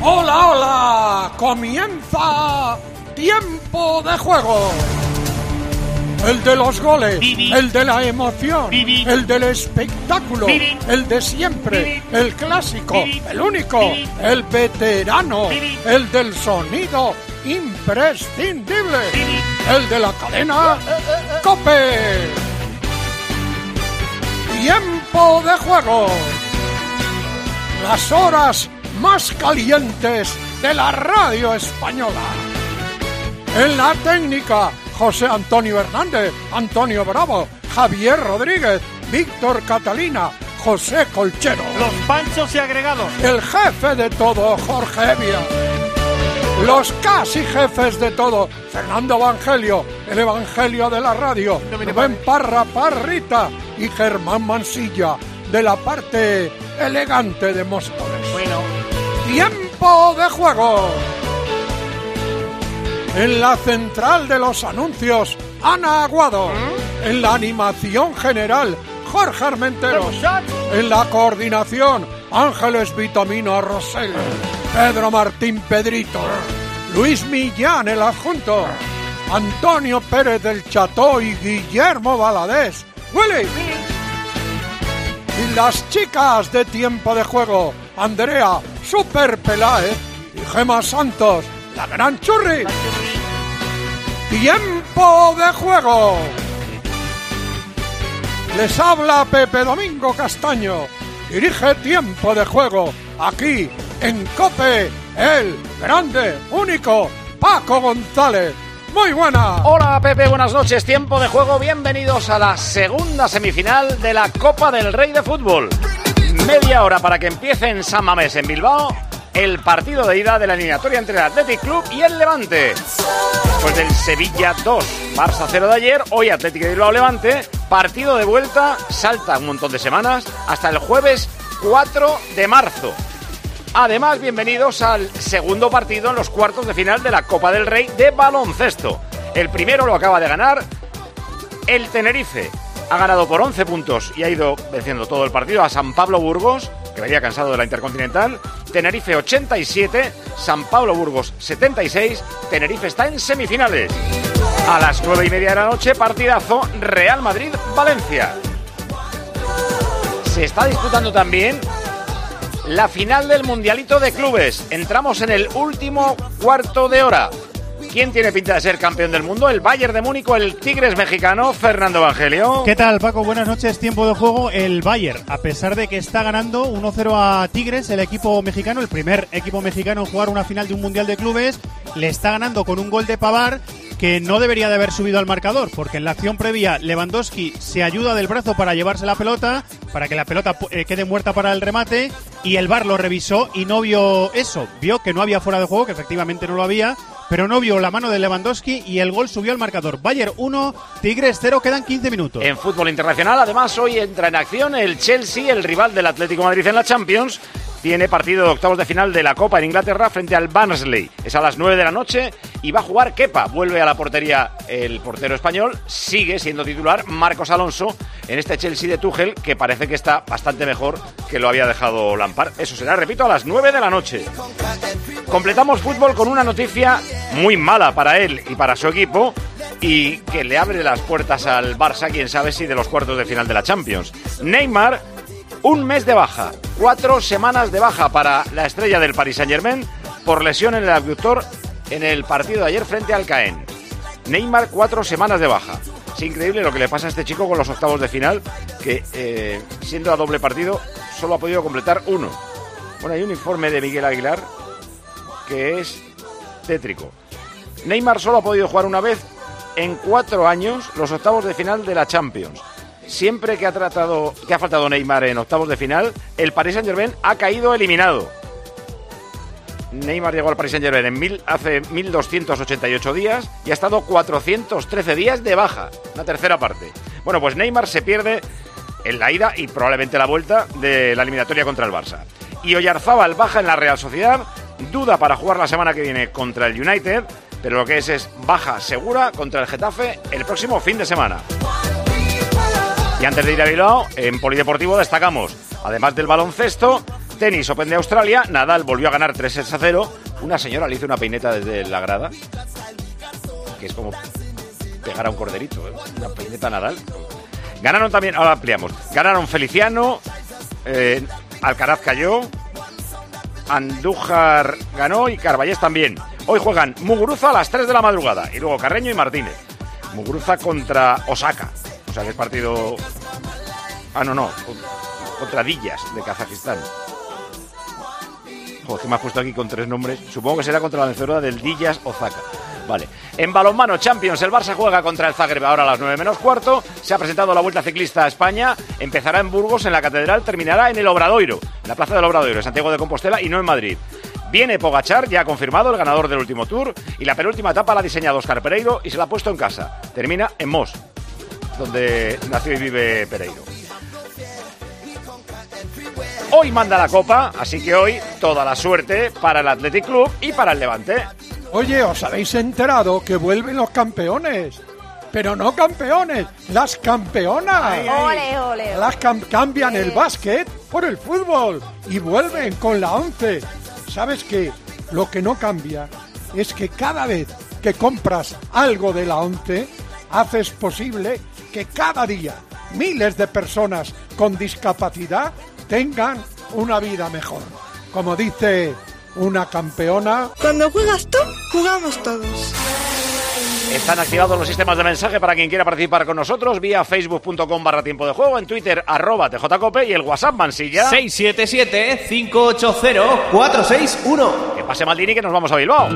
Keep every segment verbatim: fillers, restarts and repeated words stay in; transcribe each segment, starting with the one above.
¡Hola, hola! ¡Comienza Tiempo de Juego! El de los goles, Vivi. El de la emoción, Vivi. El del espectáculo, Vivi. El de siempre, Vivi. El clásico, Vivi. El único, Vivi. El veterano, Vivi. El del sonido imprescindible, Vivi. El de la cadena COPE. Tiempo de Juego. Las horas más calientes de la radio española. En la técnica, José Antonio Hernández, Antonio Bravo, Javier Rodríguez, Víctor Catalina, José Colchero. Los panchos y agregados. El jefe de todo, Jorge Evia. Los casi jefes de todo, Fernando Evangelio, el Evangelio de la radio, Rubén Parra Parrita y Germán Mansilla, de la parte elegante de Móstoles. Bueno. Tiempo de Juego. En la central de los anuncios, Ana Aguado. ¿Mm? En la animación general, Jorge Armenteros. En la coordinación, Ángeles Vitamina Rosell. Pedro Martín Pedrito. Luis Millán, el adjunto. Antonio Pérez del Cható y Guillermo Valadés. ¡Willy! Y las chicas de Tiempo de Juego, Andrea Super Peláez y Gema Santos, la gran churri. Tiempo de Juego. Les habla Pepe Domingo Castaño. Dirige Tiempo de Juego aquí en COPE, el grande, único Paco González. Muy buena. Hola Pepe, buenas noches. Tiempo de Juego. Bienvenidos a la segunda semifinal de la Copa del Rey de Fútbol. Media hora para que empiece en San Mamés, en Bilbao, el partido de ida de la eliminatoria entre el Athletic Club y el Levante. Después del Sevilla dos, Barça cero de ayer, hoy Atlético de Bilbao Levante, partido de vuelta, salta un montón de semanas, hasta el jueves cuatro de marzo. Además, bienvenidos al segundo partido en los cuartos de final de la Copa del Rey de baloncesto. El primero lo acaba de ganar el Tenerife. Ha ganado por once puntos y ha ido venciendo todo el partido a San Pablo Burgos, que venía cansado de la Intercontinental. Tenerife ochenta y siete, San Pablo Burgos setenta y seis. Tenerife está en semifinales. A las nueve y media de la noche, partidazo Real Madrid-Valencia. Se está disputando también la final del Mundialito de Clubes. Entramos en el último cuarto de hora. ¿Quién tiene pinta de ser campeón del mundo? ¿El Bayern de Múnich o el Tigres mexicano? Fernando Evangelio. ¿Qué tal, Paco? Buenas noches. Tiempo de juego. El Bayern, a pesar de que está ganando uno cero a Tigres, el equipo mexicano, el primer equipo mexicano en jugar una final de un Mundial de Clubes, le está ganando con un gol de Pavard, que no debería de haber subido al marcador, porque en la acción previa Lewandowski se ayuda del brazo para llevarse la pelota, para que la pelota eh, quede muerta para el remate, y el V A R lo revisó y no vio eso, vio que no había fuera de juego, que efectivamente no lo había, pero no vio la mano de Lewandowski y el gol subió al marcador. Bayern uno, Tigres cero, quedan quince minutos. En fútbol internacional, además, hoy entra en acción el Chelsea, el rival del Atlético de Madrid en la Champions. Tiene partido de octavos de final de la Copa en Inglaterra frente al Barnsley. Es a las nueve de la noche y va a jugar Kepa. Vuelve a la portería el portero español. Sigue siendo titular Marcos Alonso en este Chelsea de Tuchel, que parece que está bastante mejor que lo había dejado Lampard. Eso será, repito, a las nueve de la noche. Completamos fútbol con una noticia muy mala para él y para su equipo, y que le abre las puertas al Barça, quién sabe si de los cuartos de final de la Champions. Neymar, un mes de baja, cuatro semanas de baja para la estrella del Paris Saint-Germain por lesión en el abductor en el partido de ayer frente al Caen. Neymar, cuatro semanas de baja. Es increíble lo que le pasa a este chico con los octavos de final, que eh, siendo a doble partido solo ha podido completar uno. Bueno, hay un informe de Miguel Aguilar que es tétrico. Neymar solo ha podido jugar una vez en cuatro años los octavos de final de la Champions. Siempre que ha tratado, que ha faltado Neymar en octavos de final, el Paris Saint-Germain ha caído eliminado. Neymar llegó al Paris Saint-Germain en mil, hace mil doscientos ochenta y ocho días y ha estado cuatrocientos trece días de baja, una tercera parte. Bueno, pues Neymar se pierde en la ida y probablemente la vuelta de la eliminatoria contra el Barça. Y Oyarzábal baja en la Real Sociedad, duda para jugar la semana que viene contra el United, pero lo que es es baja segura contra el Getafe el próximo fin de semana. Y antes de ir a Bilbao, en Polideportivo destacamos, además del baloncesto, tenis Open de Australia, Nadal volvió a ganar tres a cero. Una señora le hizo una peineta desde la grada, que es como pegar a un corderito, ¿eh? Una peineta a Nadal. Ganaron también, ahora ampliamos, ganaron Feliciano, eh, Alcaraz cayó, Andújar ganó y Carballés también. Hoy juegan Muguruza a las tres de la madrugada y luego Carreño y Martínez. Muguruza contra Osaka, o sea que es partido... Ah, no, no, contra Dillas de Kazajistán. Joder, que me has puesto aquí con tres nombres. Supongo que será contra la vencedora del Dillas Osaka. Vale. En balonmano Champions, el Barça juega contra el Zagreb ahora a las nueve menos cuarto. Se ha presentado la Vuelta Ciclista a España. Empezará en Burgos, en la Catedral, terminará en el Obradoiro, en la Plaza del Obradoiro, en Santiago de Compostela y no en Madrid. Viene Pogačar, ya ha confirmado, el ganador del último Tour, y la penúltima etapa la ha diseñado Óscar Pereiro y se la ha puesto en casa. Termina en Mos, donde nació y vive Pereiro. Hoy manda la Copa, así que hoy toda la suerte para el Athletic Club y para el Levante. Oye, ¿os habéis enterado que vuelven los campeones? Pero no campeones, las campeonas. Ay, ay. Ole, ole. Las cam- cambian el básquet por el fútbol y vuelven con la once. ¿Sabes qué? Lo que no cambia es que cada vez que compras algo de la once, haces posible que cada día miles de personas con discapacidad tengan una vida mejor. Como dice una campeona... Cuando juegas tú, jugamos todos. Están activados los sistemas de mensaje para quien quiera participar con nosotros vía facebook.com barra tiempo de juego, en Twitter arroba tjcope y el WhatsApp Mansilla seis siete siete, cinco ocho cero, cuatro seis uno. Que pase Maldini, que nos vamos a Bilbao.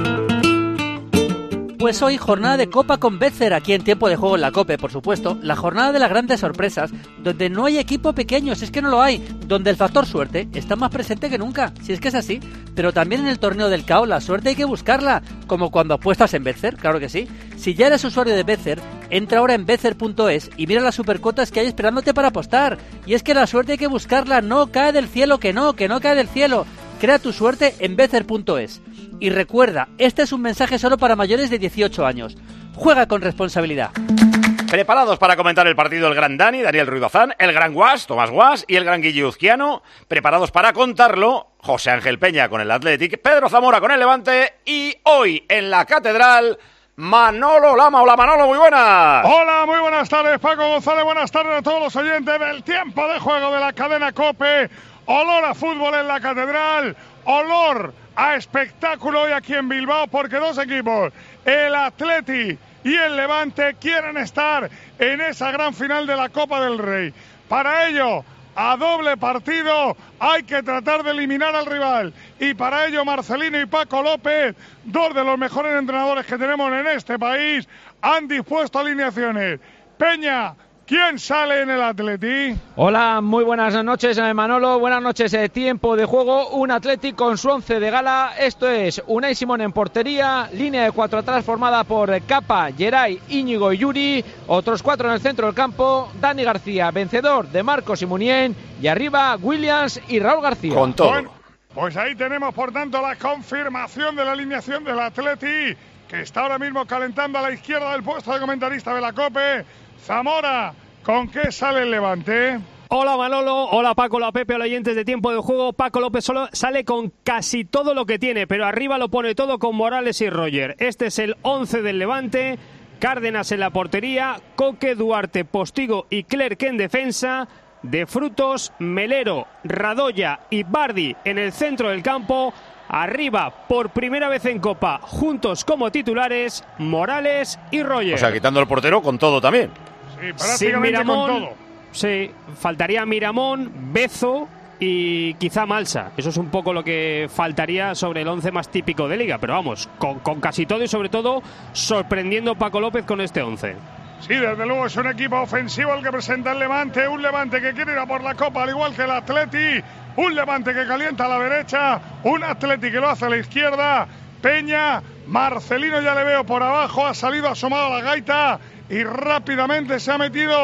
Pues hoy jornada de Copa con Betfair aquí en Tiempo de Juego en la COPE, por supuesto. La jornada de las grandes sorpresas, donde no hay equipo pequeño, si es que no lo hay. Donde el factor suerte está más presente que nunca, si es que es así. Pero también en el torneo del C A O la suerte hay que buscarla, como cuando apuestas en Betfair, claro que sí. Si ya eres usuario de Betfair, entra ahora en betfair punto es y mira las supercotas que hay esperándote para apostar. Y es que la suerte hay que buscarla, no cae del cielo, que no, que no cae del cielo. Crea tu suerte en betfair punto es. Y recuerda, este es un mensaje solo para mayores de dieciocho años. Juega con responsabilidad. Preparados para comentar el partido el gran Dani, Daniel Ruiz Bazán, el gran Guas, Tomás Guas y el gran Guille Uzquiano. Preparados para contarlo, José Ángel Peña con el Athletic, Pedro Zamora con el Levante y hoy en la Catedral, Manolo Lama. Hola Manolo, muy buenas. Hola, muy buenas tardes Paco González, buenas tardes a todos los oyentes del Tiempo de Juego de la cadena COPE. Olor a fútbol en la Catedral, olor a espectáculo hoy aquí en Bilbao, porque dos equipos, el Athletic y el Levante, quieren estar en esa gran final de la Copa del Rey. Para ello, a doble partido, hay que tratar de eliminar al rival. Y para ello, Marcelino y Paco López, dos de los mejores entrenadores que tenemos en este país, han dispuesto alineaciones. Peña, ¿quién sale en el Athletic? Hola, muy buenas noches, Manolo. Buenas noches, eh, Tiempo de Juego. Un Athletic con su once de gala. Esto es Unai Simón en portería. Línea de cuatro atrás formada por Capa, Geray, Íñigo y Yuri. Otros cuatro en el centro del campo. Dani García, vencedor de Marcos y Muniain. Y arriba, Williams y Raúl García. Con todo. Bueno, pues ahí tenemos, por tanto, la confirmación de la alineación del Athletic, que está ahora mismo calentando a la izquierda del puesto de comentarista de la COPE. Zamora, ¿con qué sale el Levante? Hola Manolo, hola Paco, hola Pepe, hola oyentes de Tiempo de Juego. Paco López solo sale con casi todo lo que tiene, pero arriba lo pone todo con Morales y Roger. Este es el once del Levante. Cárdenas en la portería, Coque, Duarte, Postigo y Clerc en defensa. De Frutos, Melero, Radoya y Bardi en el centro del campo. Arriba, por primera vez en Copa, juntos como titulares, Morales y Roger. O sea, quitando el portero con todo también. Sí, prácticamente Sin Miramón, con todo. Sí, faltaría Miramón, Bezo y quizá Malsa. Eso es un poco lo que faltaría sobre el once más típico de Liga. Pero vamos, con, con casi todo y sobre todo sorprendiendo Paco López con este once. Sí, desde luego es un equipo ofensivo el que presenta el Levante. Un Levante que quiere ir a por la Copa, al igual que el Athletic. Un Levante que calienta a la derecha. Un Athletic que lo hace a la izquierda. Peña, Marcelino ya le veo por abajo. Ha salido asomado a la gaita y rápidamente se ha metido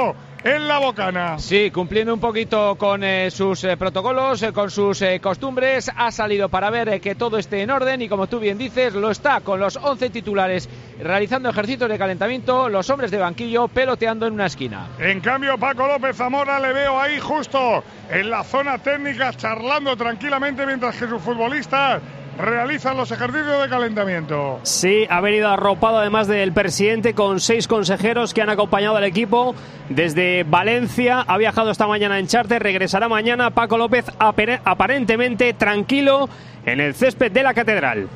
en la bocana. Sí, cumpliendo un poquito con eh, sus eh, protocolos, eh, con sus eh, costumbres, ha salido para ver eh, que todo esté en orden y, como tú bien dices, lo está, con los once titulares realizando ejercicios de calentamiento, los hombres de banquillo peloteando en una esquina. En cambio, Paco López Zamora le veo ahí justo en la zona técnica charlando tranquilamente mientras que sus futbolistas realizan los ejercicios de calentamiento. Sí, ha venido arropado además del presidente con seis consejeros que han acompañado al equipo desde Valencia. Ha viajado esta mañana en charter, regresará mañana. Paco López aparentemente tranquilo en el césped de la Catedral.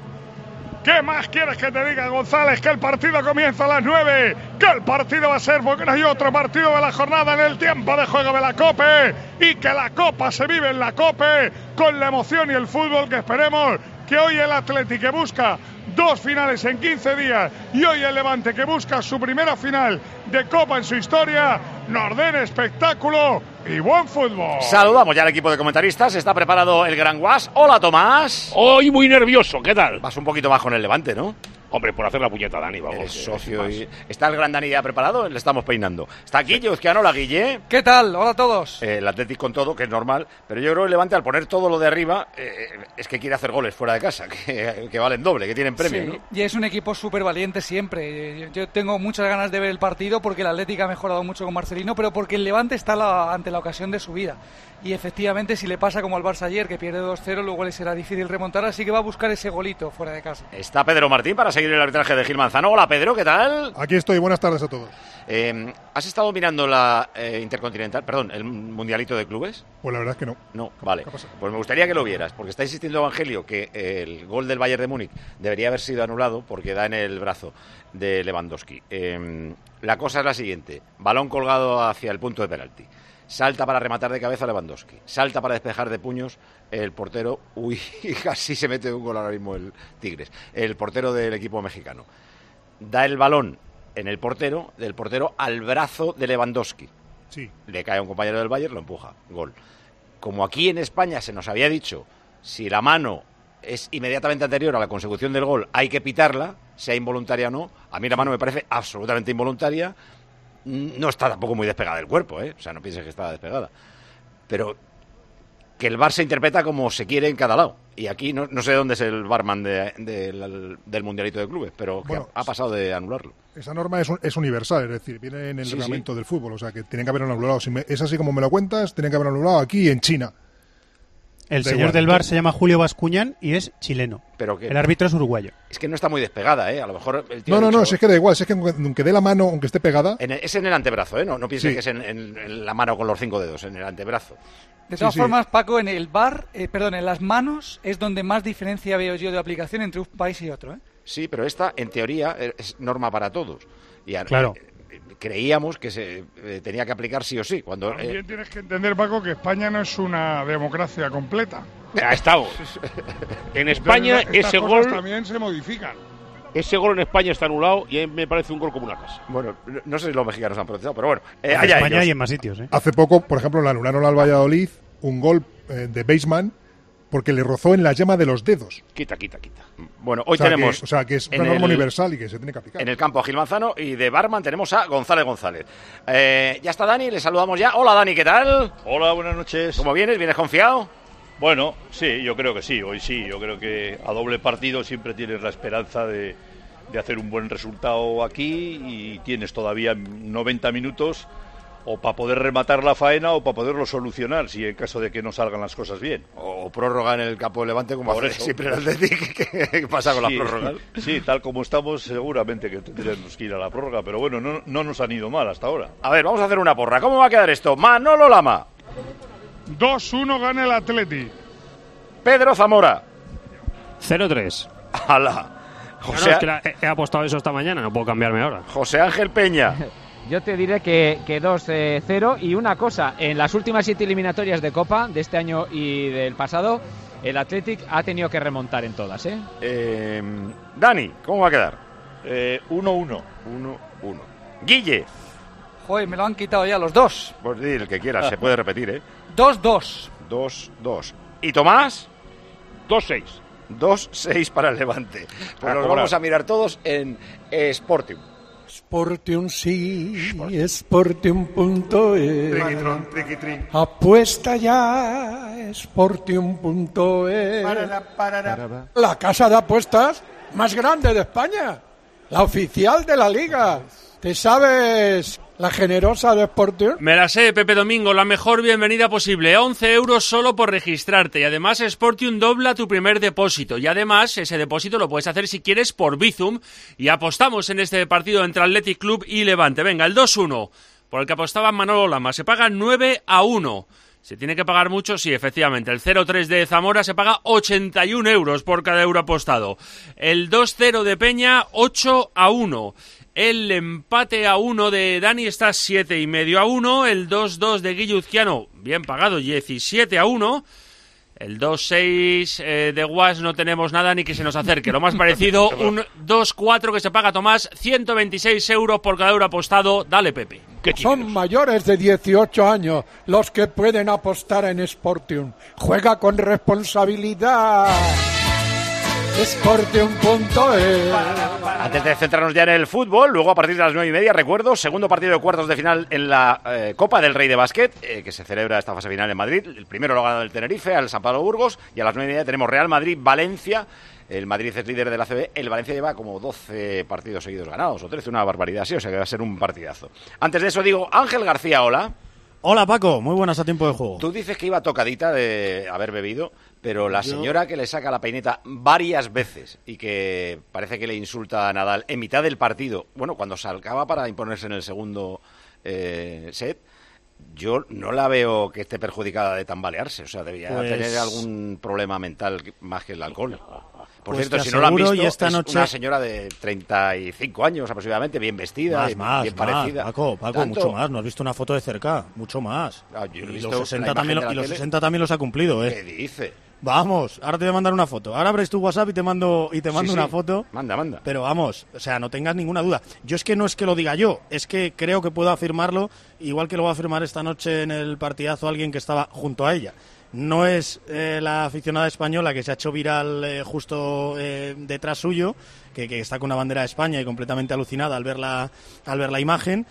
¿Qué más quieres que te diga, González? Que el partido comienza a las nueve, que el partido va a ser porque no hay otro partido de la jornada en el tiempo de juego de la COPE, y que la Copa se vive en la COPE con la emoción y el fútbol que esperemos que hoy el Atleti, que busca dos finales en quince días, y hoy el Levante, que busca su primera final de Copa en su historia, nos den espectáculo y buen fútbol. Saludamos ya al equipo de comentaristas. Está preparado el Gran Guas. Hola, Tomás. Hoy muy nervioso, ¿qué tal? Vas un poquito más con el Levante, ¿no? Hombre, por hacer la puñeta, Dani, vamos. El socio y... ¿Está el gran Dani ya preparado? Le estamos peinando. Está Guille Uzquiano. Hola, Guille. ¿Qué tal? Hola a todos. Eh, el Atlético con todo, que es normal, pero yo creo que el Levante, al poner todo lo de arriba, eh, es que quiere hacer goles fuera de casa, que, que valen doble, que tienen premio, sí, ¿no? Y es un equipo súper valiente siempre. Yo tengo muchas ganas de ver el partido porque el Atlético ha mejorado mucho con Marcelino, pero porque el Levante está la, ante la ocasión de su vida. Y efectivamente, si le pasa como al Barça ayer, que pierde dos cero, luego le será difícil remontar, así que va a buscar ese golito fuera de casa. Está Pedro Martín para seguir el arbitraje de Gil Manzano. Hola, Pedro, ¿qué tal? Aquí estoy, buenas tardes a todos. Eh, ¿Has estado mirando la eh, Intercontinental, perdón, el Mundialito de Clubes? Pues la verdad es que no. No, vale. Pues me gustaría que lo vieras, porque está insistiendo Evangelio que el gol del Bayern de Múnich debería haber sido anulado porque da en el brazo de Lewandowski. Eh, la cosa es la siguiente: balón colgado hacia el punto de penalti. Salta para rematar de cabeza Lewandowski. Salta para despejar de puños el portero. Uy, casi se mete un gol ahora mismo el Tigres. El portero del equipo mexicano. Da el balón en el portero, del portero al brazo de Lewandowski. Sí. Le cae a un compañero del Bayern, lo empuja. Gol. Como aquí en España se nos había dicho, si la mano es inmediatamente anterior a la consecución del gol, hay que pitarla, sea involuntaria o no. A mí la mano me parece absolutamente involuntaria. No está tampoco muy despegada del cuerpo, ¿eh? O sea, no pienses que está despegada. Pero que el V A R se interpreta como se quiere en cada lado. Y aquí no, no sé dónde es el barman de, de, del, del Mundialito de Clubes, pero bueno, ha, ha pasado de anularlo. Esa norma es, es universal, es decir, viene en el sí, reglamento sí. del fútbol. O sea, que tienen que haberlo anulado. Si me, es así como me lo cuentas, tienen que haberlo anulado aquí en China. El Da señor igual, del V A R ¿no? se llama Julio Bascuñán y es chileno. ¿Pero qué? El árbitro es uruguayo. Es que no está muy despegada, ¿eh? A lo mejor el tío No, no, dicho, no, si es que da igual, si es que aunque dé la mano, aunque esté pegada... En el, es en el antebrazo, ¿eh? No, no pienses Sí. que es en, en, en la mano con los cinco dedos, en el antebrazo. De todas Sí, sí. formas, Paco, en el V A R, eh, perdón, en las manos es donde más diferencia veo yo de aplicación entre un país y otro, ¿eh? Sí, pero esta, en teoría, es norma para todos. Y a- Claro. eh, creíamos que se eh, tenía que aplicar sí o sí. Cuando eh, También tienes que entender, Paco, que España no es una democracia completa. Ha estado. En España Entonces, estas ese cosas gol, también se modifican. ese gol en España está anulado y a mí me parece un gol como una casa. Bueno, no sé si los mexicanos han protestado, pero bueno, eh, En allá España ellos. y en más sitios, ¿eh? Hace poco, por ejemplo, le anularon al Valladolid un gol eh, de Baseman porque le rozó en la yema de los dedos. Quita, quita, quita. Bueno, hoy o sea, tenemos que, o sea, que es en una norma el- universal y que se tiene que aplicar. en el campo a Gil Manzano y de barman tenemos a González González. Eh, ya está Dani, le saludamos ya. Hola Dani, ¿qué tal? Hola, buenas noches. ¿Cómo vienes? ¿Vienes confiado? Bueno, sí, yo creo que sí, hoy sí. Yo creo que a doble partido siempre tienes la esperanza de, de hacer un buen resultado aquí y tienes todavía noventa minutos o para poder rematar la faena o para poderlo solucionar si en caso de que no salgan las cosas bien. O prórroga en el campo de Levante como Por hace eso. siempre el Atlético. ¿Qué pasa con Sí, la prórroga? Sí, tal como estamos, seguramente que tendremos que ir a la prórroga, pero bueno, no, no nos han ido mal hasta ahora. A ver, vamos a hacer una porra. ¿Cómo va a quedar esto? Manolo Lama, dos uno gana el Atleti. Pedro Zamora, cero tres. ala, Claro, José, es que la- he, he apostado eso esta mañana, no puedo cambiarme ahora. José Ángel Peña. Yo te diré que, que dos cero y una cosa, en las últimas siete eliminatorias de Copa de este año y del pasado, el Athletic ha tenido que remontar en todas, ¿eh? Eh, Dani, ¿cómo va a quedar? uno uno. uno uno. Guille. Joder, me lo han quitado ya los dos. Pues di el que quieras, se puede repetir, ¿eh? dos dos. dos dos. ¿Y Tomás? dos seis. dos seis para el Levante. Pues A los cobrar. vamos a mirar todos en Sportium. Sportium sí, Sportium punto es. Apuesta ya, Sportium punto es. La casa de apuestas más grande de España, la oficial de la liga. ¿Te sabes la generosa de Sportium? Me la sé, Pepe Domingo, la mejor bienvenida posible. once euros solo por registrarte. Y además Sportium dobla tu primer depósito. Y además ese depósito lo puedes hacer si quieres por Bizum. Y apostamos en este partido entre Athletic Club y Levante. Venga, el dos uno. Por el que apostaba Manolo Lama. Se paga nueve a uno. ¿Se tiene que pagar mucho? Sí, efectivamente. El cero tres de Zamora se paga ochenta y un euros por cada euro apostado. El dos cero de Peña, ocho a uno. El empate a uno de Dani está siete y medio a uno. El dos dos de Guilluzquiano, bien pagado, diecisiete a uno. El dos seis eh, de Guas no tenemos nada ni que se nos acerque. Lo más parecido, un dos cuatro que se paga Tomás, ciento veintiséis euros por cada euro apostado. Dale, Pepe. Son mayores de dieciocho años los que pueden apostar en Sportium. Juega con responsabilidad. Sportium punto es. Antes de centrarnos ya en el fútbol, luego a partir de las nueve y media, recuerdo, segundo partido de cuartos de final en la eh, Copa del Rey de Básquet, eh, que se celebra esta fase final en Madrid. El primero lo ha ganado el Tenerife, al San Pablo Burgos, y a las nueve y media tenemos Real Madrid-Valencia. El Madrid es líder de la A C B, el Valencia lleva como doce partidos seguidos ganados, o trece, una barbaridad, sí, o sea que va a ser un partidazo. Antes de eso digo, Ángel García, hola. Hola Paco, muy buenas a tiempo de juego. Tú dices que iba tocadita de haber bebido, pero la señora que le saca la peineta varias veces y que parece que le insulta a Nadal en mitad del partido, bueno, cuando salgaba para imponerse en el segundo eh, set, yo no la veo que esté perjudicada de tambalearse, o sea, debería pues... tener algún problema mental más que el alcohol. Por pues cierto, si no la han visto, y esta es noche... una señora de treinta y cinco años aproximadamente, bien vestida, más, y, más, bien más, parecida. Paco, Paco, ¿Tanto? mucho más. ¿No has visto una foto de cerca? Mucho más. Ah, yo he y visto los, sesenta la también, imagen y de la los tele. sesenta también los ha cumplido, ¿eh? ¿Qué dice? Vamos, ahora te voy a mandar una foto. Ahora abres tu WhatsApp y te mando y te mando Sí, una sí. foto. Manda, manda. Pero vamos, o sea, no tengas ninguna duda. Yo es que no es que lo diga yo, es que creo que puedo afirmarlo, igual que lo va a afirmar esta noche en el partidazo alguien que estaba junto a ella. No es eh, la aficionada española que se ha hecho viral eh, justo eh, detrás suyo, que, que está con una bandera de España y completamente alucinada al ver la, al ver la imagen.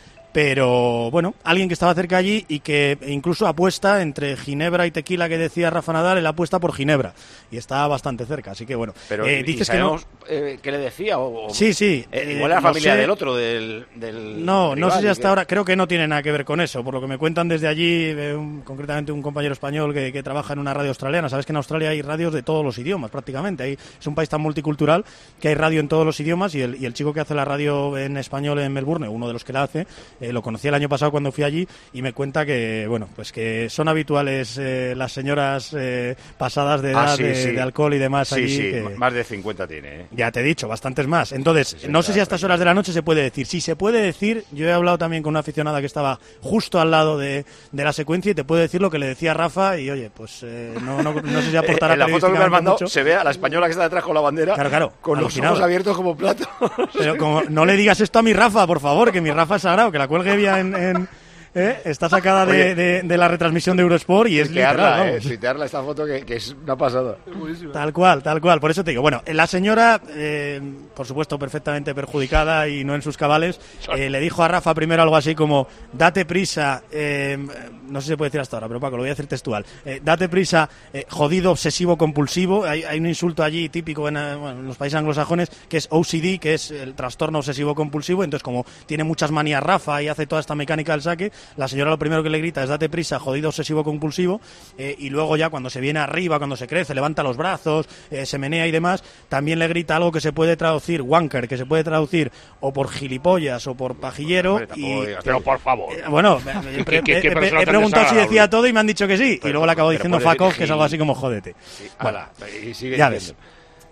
Pero, bueno, alguien que estaba cerca allí y que incluso apuesta entre Ginebra y tequila, que decía Rafa Nadal, él apuesta por Ginebra. Y está bastante cerca, así que bueno. Pero eh, ¿y dices sabemos que no... eh, qué le decía? O, o- Sí, sí. Eh, eh, igual era no familia sé. del otro, del, del No, no rival, sé si ¿y hasta qué? ahora, creo que no tiene nada que ver con eso, por lo que me cuentan desde allí, eh, un- concretamente un compañero español que, que trabaja en una radio australiana. Sabes que en Australia hay radios de todos los idiomas, prácticamente. Hay, es un país tan multicultural que hay radio en todos los idiomas y el, y el chico que hace la radio en español en Melbourne, uno de los que la hace, eh, lo conocí el año pasado cuando fui allí y me cuenta que, bueno, pues que son habituales eh, las señoras eh, pasadas de edad, Ah, sí, de, sí. de alcohol y demás Sí, allí. sí, que- más de cincuenta tiene, ¿eh? ya te he dicho, bastantes más. Entonces, Sí, sí, no sé claro, si a estas horas de la noche se puede decir. Si se puede decir, yo he hablado también con una aficionada que estaba justo al lado de, de la secuencia y te puedo decir lo que le decía Rafa y, oye, pues eh, no, no, no sé si aportará en la foto que me has periodísticamente mandado mucho. se ve a la española que está detrás con la bandera, Claro, claro, con los alucinado. ojos abiertos como plato. Pero como no le digas esto a mi Rafa, por favor, que mi Rafa es sagrado, que la cuelgue bien en... en- ¿eh? Está sacada de, Oye. de- de la retransmisión de Eurosport y es literal, Tuitearla, eh, vamos. tuitearla esta foto que, que es una pasada. Tal cual, tal cual. Por eso te digo, bueno, la señora, eh, por supuesto, perfectamente perjudicada y no en sus cabales, eh, le dijo a Rafa primero algo así como, date prisa, eh, no sé si se puede decir hasta ahora, pero Paco, lo voy a decir textual, eh, date prisa, eh, jodido, obsesivo, compulsivo. Hay, hay un insulto allí típico en, eh, bueno, en los países anglosajones que es O C D, que es el trastorno obsesivo compulsivo. Entonces, como tiene muchas manías Rafa y hace toda esta mecánica del saque, la señora lo primero que le grita es date prisa, jodido, obsesivo, compulsivo, eh, y luego ya cuando se viene arriba, cuando se crece, levanta los brazos, eh, se menea y demás, también le grita algo que se puede traducir, wanker, que se puede traducir o por gilipollas o por pajillero. Hombre, tampoco y, digas- Pero por favor. eh, bueno, me- ¿Qué- pre- qué- qué he- he- persona he tan preguntado si desagradable? decía todo y me han dicho que sí, y Pero- luego le acabo pero diciendo puede fuck off, decir que es algo así gil- como jódete. Sí, Bueno, ala, y sigue ya diciendo.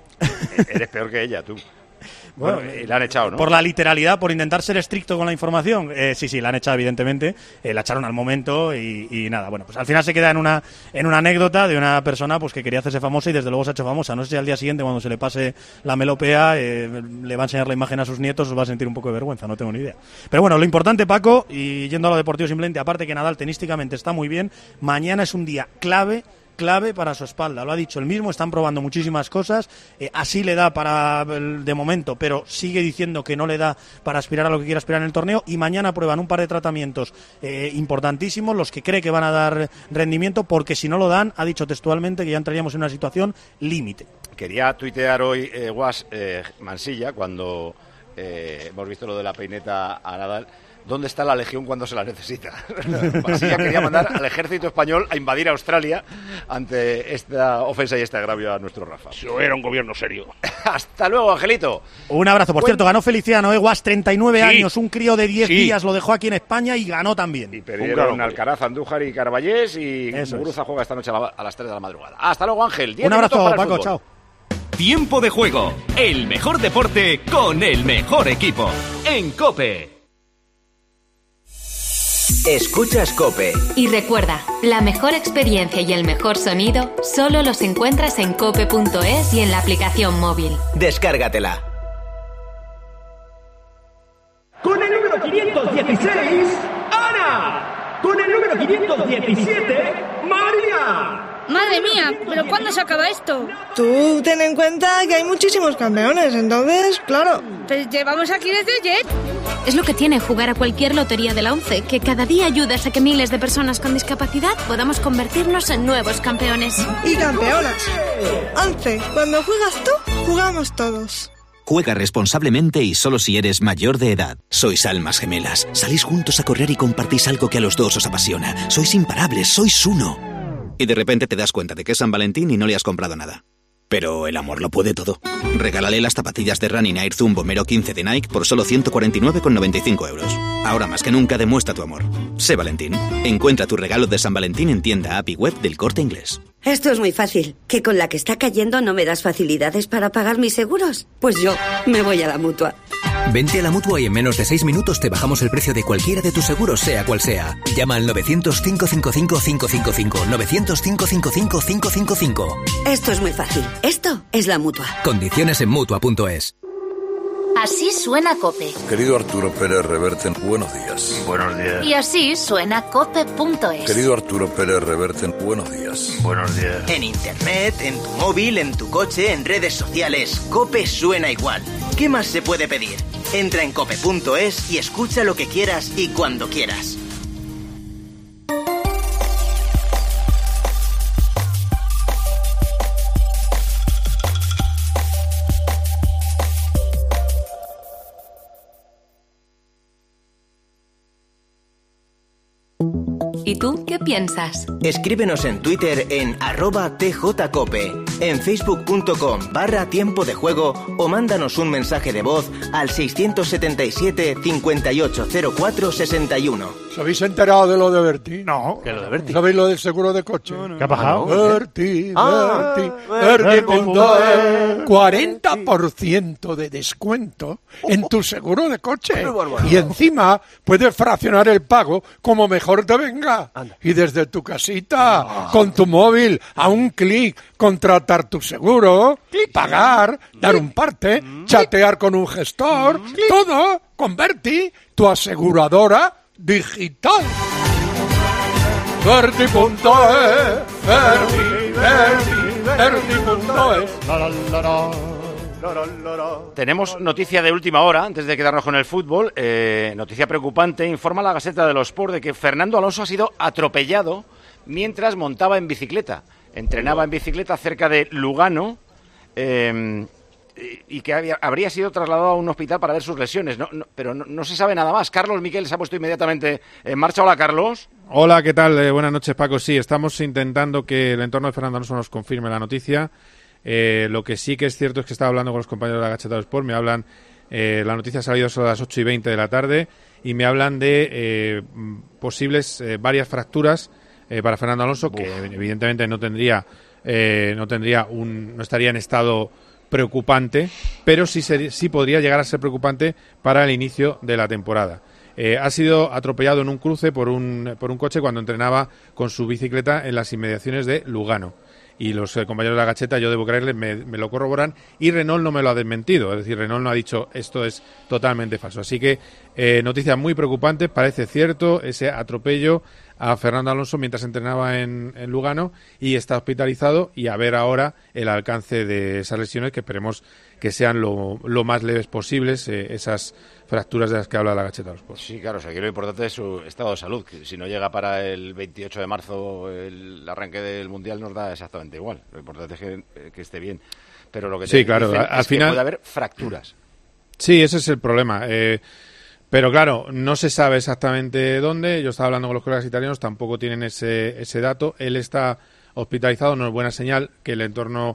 Eres peor que ella, tú. Bueno, Bueno, y la han echado, ¿no? Por la literalidad, por intentar ser estricto con la información. Eh, sí, sí, la han echado, evidentemente. Eh, la echaron al momento y, y nada. Bueno, pues al final se queda en una en una anécdota de una persona pues que quería hacerse famosa y desde luego se ha hecho famosa. No sé si al día siguiente, cuando se le pase la melopea, eh, le va a enseñar la imagen a sus nietos, os va a sentir un poco de vergüenza, no tengo ni idea. Pero bueno, lo importante, Paco, y yendo a lo deportivo simplemente, aparte que Nadal tenísticamente está muy bien, mañana es un día clave clave para su espalda. Lo ha dicho él mismo, están probando muchísimas cosas, eh, así le da para de momento, pero sigue diciendo que no le da para aspirar a lo que quiere aspirar en el torneo, y mañana prueban un par de tratamientos eh, importantísimos, los que cree que van a dar rendimiento, porque si no lo dan, ha dicho textualmente que ya entraríamos en una situación límite. Quería tuitear hoy eh, Guas eh, Mansilla, cuando eh, hemos visto lo de la peineta a Nadal. ¿Dónde está la Legión cuando se la necesita? Mansilla quería mandar al ejército español a invadir Australia ante esta ofensa y este agravio a nuestro Rafa. Eso era un gobierno serio. Hasta luego, Angelito. Un abrazo. Por Buen... cierto, ganó Feliciano, eh, Guas, treinta y nueve sí. años, un crío de diez sí. días, lo dejó aquí en España y ganó también. Y perdieron Alcaraz, Andújar y Carballés, y Muguruza juega esta noche a las tres de la madrugada. Hasta luego, Ángel. Un abrazo, Paco, chao. Tiempo de juego, el mejor deporte con el mejor equipo. En COPE. Escuchas COPE. Y recuerda, la mejor experiencia y el mejor sonido solo los encuentras en cope punto es y en la aplicación móvil. Descárgatela. Con el número quinientos dieciséis, Ana. Con el número quinientos diecisiete, María. Madre mía, ¿pero cuándo se acaba esto? Tú ten en cuenta que hay muchísimos campeones, entonces, claro. Pues llevamos aquí desde ayer. Es lo que tiene jugar a cualquier lotería de la ONCE, que cada día ayudas a que miles de personas con discapacidad podamos convertirnos en nuevos campeones. Y campeonas. ONCE, cuando juegas tú, jugamos todos. Juega responsablemente y solo si eres mayor de edad. Sois almas gemelas. Salís juntos a correr y compartís algo que a los dos os apasiona. Sois imparables, sois uno. Y de repente te das cuenta de que es San Valentín y no le has comprado nada. Pero el amor lo puede todo. Regálale las zapatillas de Running Air Zoom Vomero quince de Nike por solo ciento cuarenta y nueve con noventa y cinco euros. Ahora más que nunca demuestra tu amor. Sé Valentín. Encuentra tu regalo de San Valentín en tienda app y web del Corte Inglés. Esto es muy fácil. ¿Que con la que está cayendo no me das facilidades para pagar mis seguros? Pues yo me voy a la Mutua. Vente a la Mutua y en menos de seis minutos te bajamos el precio de cualquiera de tus seguros, sea cual sea. Llama al novecientos, cinco cinco cinco, cinco cinco cinco. novecientos, cinco cinco cinco, cinco cinco cinco. Esto es muy fácil. Esto es la Mutua. Condiciones en Mutua punto es. Así suena COPE. Querido Arturo Pérez Reverte, buenos días. Buenos días. Y así suena cope punto es. Querido Arturo Pérez Reverte, buenos días. Buenos días. En internet, en tu móvil, en tu coche, en redes sociales, COPE suena igual. ¿Qué más se puede pedir? Entra en cope punto es y escucha lo que quieras y cuando quieras. ¿Y tú qué piensas? Escríbenos en Twitter en arroba tjcope, en facebook punto com barra tiempo de juego o mándanos un mensaje de voz al seiscientos setenta y siete, cincuenta y ocho cero cuatro, sesenta y uno. ¿Os habéis enterado de lo de Berti? No. ¿Qué es lo de Berti? ¿Sabéis lo del seguro de coche? No, no. ¿Qué ha pasado? Berti, ah, Berti, Berti punto es. cuarenta por ciento de descuento en tu seguro de coche. Y encima puedes fraccionar el pago como mejor te venga. Anda. Y desde tu casita, no. con tu móvil, a un clic, contratar tu seguro, clic. pagar, clic. dar un parte, clic. chatear con un gestor, clic. todo con Berti, tu aseguradora digital. Berti punto es, Berti, Berti, Berti punto es. Tenemos noticia de última hora, antes de quedarnos con el fútbol, eh, noticia preocupante. Informa la Gaceta de los Sports de que Fernando Alonso ha sido atropellado mientras montaba en bicicleta. Entrenaba en bicicleta cerca de Lugano eh, y que había, habría sido trasladado a un hospital para ver sus lesiones, no, no, pero no, no se sabe nada más. Carlos Miquel se ha puesto inmediatamente en marcha. Hola, Carlos. Hola, ¿qué tal? Eh, buenas noches, Paco. Sí, estamos intentando que el entorno de Fernando Alonso nos confirme la noticia. Eh, lo que sí que es cierto es que estaba hablando con los compañeros de la Gaceta de los Sports, me hablan, eh, la noticia ha salido a las ocho y veinte de la tarde y me hablan de eh, posibles eh, varias fracturas eh, para Fernando Alonso. Uf. Que evidentemente no tendría eh, no tendría un no estaría en estado preocupante, pero sí, ser, sí podría llegar a ser preocupante para el inicio de la temporada. Eh, ha sido atropellado en un cruce por un, por un coche cuando entrenaba con su bicicleta en las inmediaciones de Lugano. Y los eh, compañeros de la Gaceta, yo debo creerles, me, me lo corroboran, y Renault no me lo ha desmentido, es decir, Renault no ha dicho esto es totalmente falso. Así que eh, noticia muy preocupante, parece cierto ese atropello a Fernando Alonso mientras entrenaba en, en Lugano y está hospitalizado, y a ver ahora el alcance de esas lesiones, que esperemos que sean lo, lo más leves posibles, eh, esas fracturas de las que habla la Gacheta de los Sports. Sí, claro, o sea, que lo importante es su estado de salud, que si no llega para el veintiocho de marzo el arranque del Mundial nos da exactamente igual, lo importante es que, que esté bien, pero lo que te sí, claro, dicen al es final que puede haber fracturas. Sí, ese es el problema, eh, pero claro, no se sabe exactamente dónde. Yo estaba hablando con los colegas italianos, tampoco tienen ese, ese dato. Él está hospitalizado, no es buena señal, que el entorno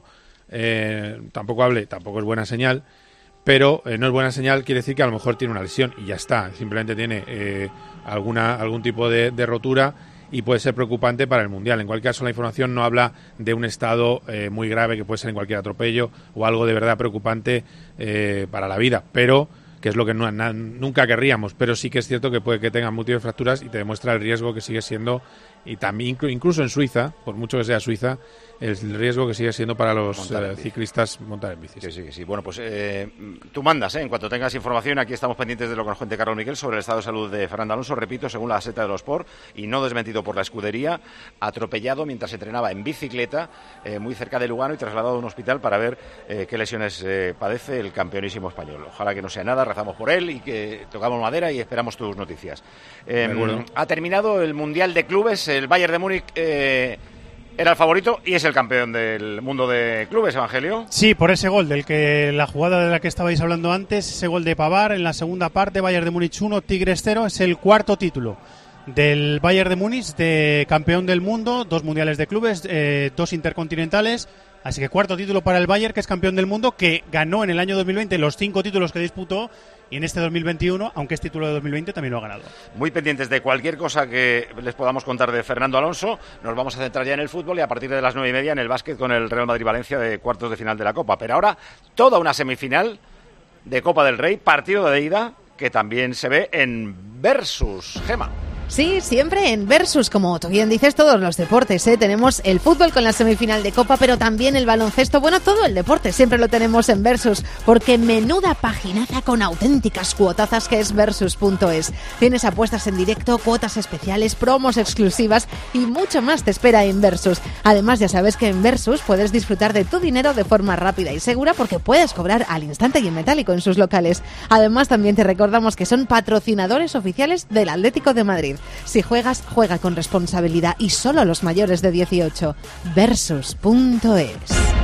eh, tampoco hable, tampoco es buena señal, pero eh, no es buena señal, quiere decir que a lo mejor tiene una lesión y ya está, simplemente tiene eh, alguna algún tipo de, de rotura y puede ser preocupante para el Mundial. En cualquier caso, la información no habla de un estado eh, muy grave que puede ser en cualquier atropello o algo de verdad preocupante eh, para la vida, pero que es lo que no, na, nunca querríamos, pero sí que es cierto que puede que tengan múltiples fracturas y te demuestra el riesgo que sigue siendo, y también incluso en Suiza, por mucho que sea Suiza, el riesgo que sigue siendo para los eh, ciclistas montar en bici. Que sí, que sí. Bueno, pues eh, tú mandas, ¿eh? En cuanto tengas información, aquí estamos pendientes de lo que nos cuente Carlos Miquel sobre el estado de salud de Fernando Alonso, repito, según la Gaceta de los Sport, y no desmentido por la escudería, atropellado mientras entrenaba en bicicleta eh, muy cerca de Lugano y trasladado a un hospital para ver eh, qué lesiones eh, padece el campeonísimo español. Ojalá que no sea nada, rezamos por él y que tocamos madera y esperamos tus noticias. Eh, ha terminado el Mundial de Clubes, el Bayern de Múnich eh, era el favorito y es el campeón del mundo de clubes, Evangelio. Sí, por ese gol, del que la jugada de la que estabais hablando antes, ese gol de Pavard en la segunda parte, Bayern de Múnich uno, Tigres cero, es el cuarto título del Bayern de Múnich de campeón del mundo, dos mundiales de clubes, eh, dos intercontinentales, así que cuarto título para el Bayern, que es campeón del mundo, que ganó en el año dos mil veinte los cinco títulos que disputó, y en este dos mil veintiuno, aunque es título de dos mil veinte, también lo ha ganado. Muy pendientes de cualquier cosa que les podamos contar de Fernando Alonso. Nos vamos a centrar ya en el fútbol y a partir de las nueve y media en el básquet con el Real Madrid-Valencia de cuartos de final de la Copa. Pero ahora toda una semifinal de Copa del Rey, partido de ida que también se ve en Versus. Gema. Sí, siempre en Versus, como tú bien dices, todos los deportes, ¿eh? Tenemos el fútbol con la semifinal de Copa, pero también el baloncesto. Bueno, todo el deporte siempre lo tenemos en Versus, porque menuda paginaza con auténticas cuotazas que es Versus punto es. Tienes apuestas en directo, cuotas especiales, promos exclusivas y mucho más te espera en Versus. Además, ya sabes que en Versus puedes disfrutar de tu dinero de forma rápida y segura, porque puedes cobrar al instante y en metálico en sus locales. Además, también te recordamos que son patrocinadores oficiales del Atlético de Madrid. Si juegas, juega con responsabilidad y solo los mayores de dieciocho. Versus punto es.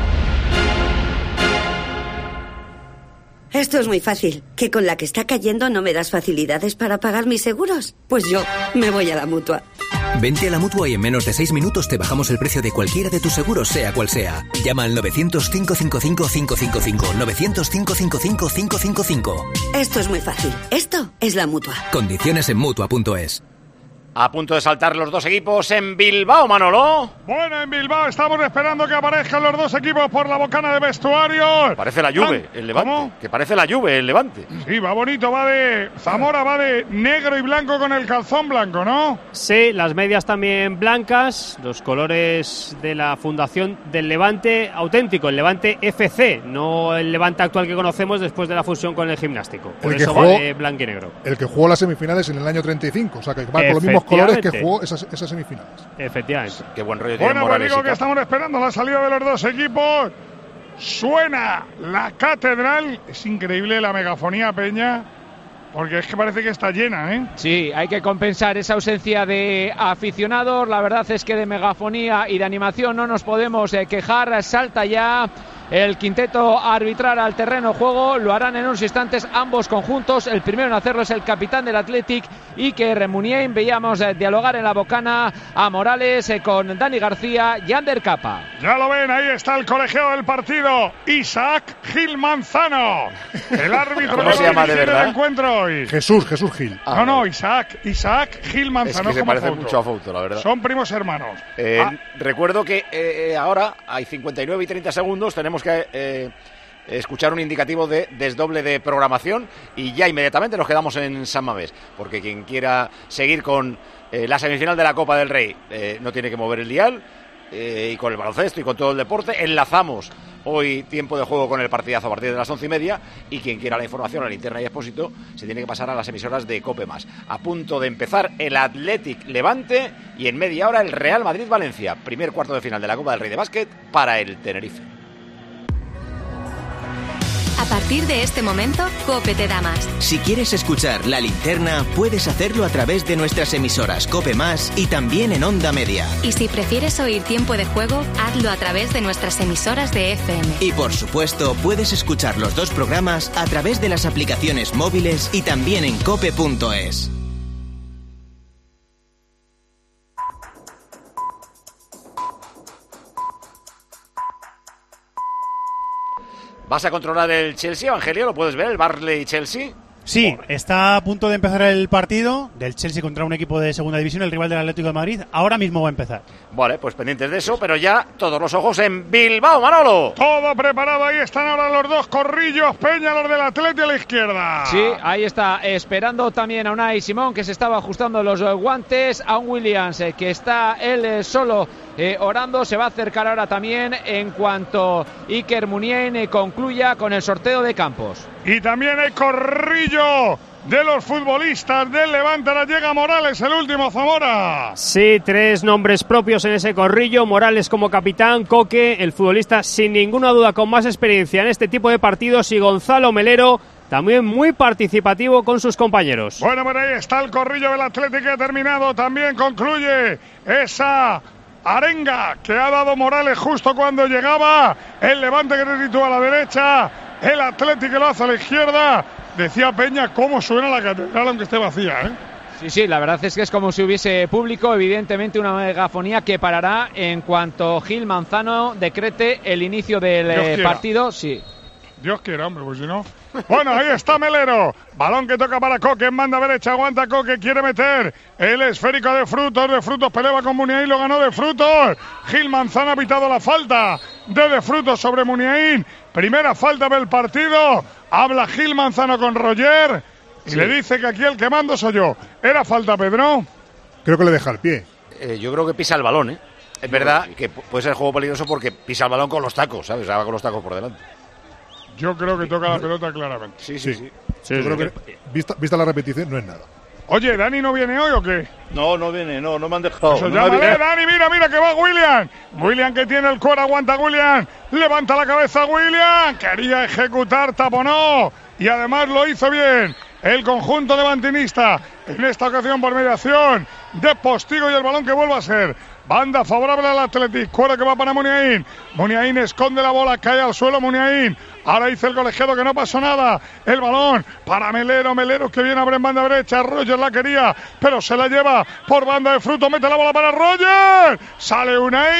Esto es muy fácil. ¿Que con la que está cayendo no me das facilidades para pagar mis seguros? Pues yo me voy a la Mutua. Vente a la Mutua y en menos de seis minutos te bajamos el precio de cualquiera de tus seguros, sea cual sea. Llama al novecientos, cinco cinco cinco, cinco cinco cinco, novecientos, cinco cinco cinco, cinco cinco cinco. Esto es muy fácil. Esto es la Mutua. Condiciones en Mutua punto es. A punto de saltar los dos equipos en Bilbao, Manolo. Bueno, en Bilbao estamos esperando que aparezcan los dos equipos por la bocana de vestuarios. Parece la Juve, el Levante. ¿Cómo? Que parece la Juve, el Levante. Sí, va bonito, va de... Zamora va de negro y blanco con el calzón blanco, ¿no? Sí, las medias también blancas, los colores de la fundación del Levante auténtico, el Levante F C, no el Levante actual que conocemos después de la fusión con el Gimnástico. Por el eso jugó, va de blanco y negro. El que jugó las semifinales en el año treinta y cinco, o sea que va con los mismos colores que jugó esas, esas semifinales. Efectivamente. Qué buen rollo tiene Bueno, Morales. Bueno, digo que estamos esperando la salida de los dos equipos. Suena la catedral. Es increíble la megafonía, Peña, porque es que parece que está llena, ¿eh? Sí, hay que compensar esa ausencia de aficionados. La verdad es que de megafonía y de animación no nos podemos eh, quejar. Salta ya el quinteto arbitral al terreno de juego. Lo harán en unos instantes ambos conjuntos. El primero en hacerlo es el capitán del Athletic, Iker Muniain. Veíamos eh, dialogar en la bocana a Morales eh, con Dani García y Ander Capa. Ya lo ven, ahí está el colegiado del partido, Isaac Gil Manzano, el árbitro. ¿Cómo se llama de verdad? Del encuentro hoy. Jesús, Jesús Gil. Ah, no, no, Isaac, Isaac Gil Manzano. Es que se como parece Fouto. mucho a Fouto, la verdad. Son primos hermanos. Eh, ah. Recuerdo que eh, ahora hay cincuenta y nueve y treinta segundos, tenemos que eh, escuchar un indicativo de desdoble de programación y ya inmediatamente nos quedamos en San Mamés, porque quien quiera seguir con eh, la semifinal de la Copa del Rey eh, no tiene que mover el dial. Eh, y con el baloncesto y con todo el deporte enlazamos hoy tiempo de juego con el partidazo a partir de las once y media, y quien quiera la información, la linterna y Expósito, se tiene que pasar a las emisoras de COPE Más. A punto de empezar el Athletic Levante y en media hora el Real Madrid Valencia, primer cuarto de final de la Copa del Rey de Básquet para el Tenerife. A partir de este momento, COPE te da más. Si quieres escuchar La Linterna, puedes hacerlo a través de nuestras emisoras COPE Más y también en Onda Media. Y si prefieres oír Tiempo de Juego, hazlo a través de nuestras emisoras de F M. Y por supuesto, puedes escuchar los dos programas a través de las aplicaciones móviles y también en cope punto es. ¿Vas a controlar el Chelsea, Evangelio? ¿Lo puedes ver, el Barley-Chelsea? Sí, está a punto de empezar el partido del Chelsea contra un equipo de segunda división, el rival del Atlético de Madrid. Ahora mismo va a empezar. Vale, pues pendientes de eso, pero ya todos los ojos en Bilbao, Manolo. Todo preparado, ahí están ahora los dos corrillos, Peña, los del Atlético a la izquierda. Sí, ahí está, esperando también a Unai Simón, que se estaba ajustando los guantes, a un Williams, eh, que está él eh, solo eh, orando. Se va a acercar ahora también en cuanto Iker Muniain eh, concluya con el sorteo de campos. Y también el corrillo de los futbolistas del Levante. Ahora llega Morales, el último, Zamora. Sí, tres nombres propios en ese corrillo. Morales como capitán, Coque, el futbolista sin ninguna duda con más experiencia en este tipo de partidos, y Gonzalo Melero, también muy participativo con sus compañeros. Bueno, por ahí está el corrillo del Atlético, que ha terminado. También concluye esa arenga que ha dado Morales justo cuando llegaba. El Levante que se sitúa a la derecha, el Atlético lo hace a la izquierda. Decía Peña, cómo suena la catedral aunque esté vacía, ¿eh? Sí, sí, la verdad es que es como si hubiese público. Evidentemente una megafonía que parará en cuanto Gil Manzano decrete el inicio del eh, partido. Sí. Dios quiera, hombre, pues si no. Bueno, ahí está Melero. Balón que toca para Coque en banda derecha. Aguanta Coque, quiere meter el esférico de Frutos. De Frutos peleaba con Muniain, lo ganó de Frutos. Gil Manzano ha pitado la falta de De Frutos sobre Muniain. Primera falta del partido. Habla Gil Manzano con Roger y sí, le dice que aquí el que mando soy yo. ¿Era falta, Pedro? Creo que le deja el pie. Eh, yo creo que pisa el balón, ¿eh? Es verdad que puede ser juego peligroso porque pisa el balón con los tacos, ¿sabes? O sea, va con los tacos por delante. Yo creo que toca la pelota claramente. Sí, sí, sí. sí. Yo creo que, vista, vista la repetición, no es nada. Oye, ¿Dani no viene hoy o qué? No, no viene, no, no me han dejado. Eso, no llámale, me Dani, mira, mira que va William. William que tiene el cuero, aguanta William. Levanta la cabeza William. Quería ejecutar, taponó. Y además lo hizo bien el conjunto levantinista. En esta ocasión por mediación de Postigo, y el balón que vuelve a ser banda favorable al Athletic. Cuero que va para Muniain. Muniain esconde la bola, cae al suelo Muniain. Ahora dice el colegiado que no pasó nada. El balón para Melero. Melero que viene a abrir en banda derecha. Roger la quería, pero se la lleva por banda de Fruto. Mete la bola para Roger. Sale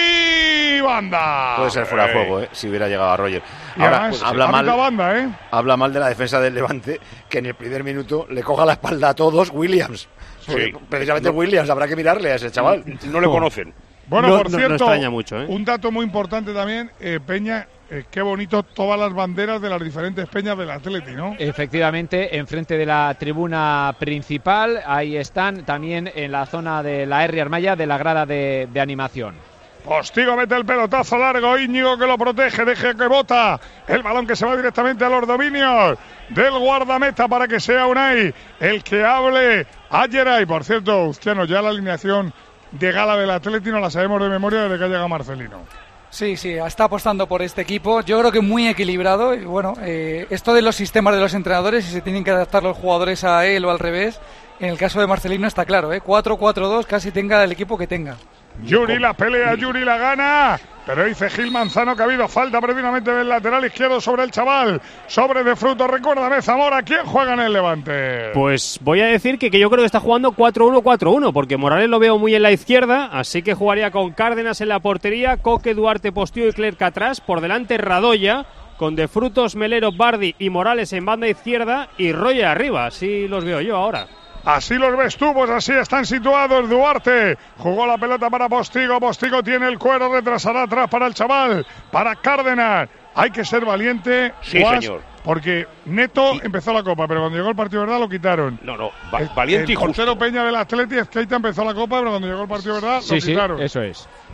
Unai. Banda. Puede ser fuera de juego, ¿eh? Si hubiera llegado a Roger. Y ahora pues, habla mal. Banda, ¿eh? Habla mal de la defensa del Levante, que en el primer minuto le coja la espalda a todos Williams. Sí. Precisamente no. Williams, habrá que mirarle a ese chaval. No le conocen. Bueno, no, por cierto, no, no extraña mucho, ¿eh? Un dato muy importante también, eh, Peña, eh, qué bonito todas las banderas de las diferentes peñas del Atleti, ¿no? Efectivamente, enfrente de la tribuna principal, ahí están, también en la zona de la R. Armaya, de la grada de, de animación. Postigo mete el pelotazo largo, Íñigo que lo protege, deje que bota el balón que se va directamente a los dominios del guardameta para que sea Unai el que hable a Geray. Por cierto, Ustiano, ya la alineación de gala del Atleti no la sabemos de memoria desde que ha llegado Marcelino. Sí, sí, está apostando por este equipo, yo creo que muy equilibrado. Y bueno, eh, esto de los sistemas de los entrenadores, si se tienen que adaptar los jugadores a él o al revés, en el caso de Marcelino está claro, ¿eh? cuatro cuatro dos, casi tenga el equipo que tenga. Yuri la pelea, Yuri la gana, pero dice Gil Manzano que ha habido falta precisamente del lateral izquierdo sobre el chaval, sobre De Fruto. Recuérdame, Zamora, ¿quién juega en el Levante? Pues voy a decir que, que yo creo que está jugando cuatro uno cuatro uno, porque Morales lo veo muy en la izquierda, así que jugaría con Cárdenas en la portería, Coque, Duarte, Postío y Clerc atrás, por delante Radoya, con De Frutos, Melero, Bardi y Morales en banda izquierda y Roger arriba, así los veo yo ahora. Así los ves tú, pues así están situados. Duarte jugó la pelota para Postigo. Postigo tiene el cuero, retrasará atrás para el chaval, para Cárdenas. Hay que ser valiente, sí, Guas, señor. Porque Neto sí. empezó la Copa, pero cuando llegó el partido de verdad lo quitaron. No, no, va, valiente el, y el justo. portero Peña del Atleti, Ezqueita empezó la Copa, pero cuando llegó el partido de verdad sí, lo quitaron. Sí, eso es.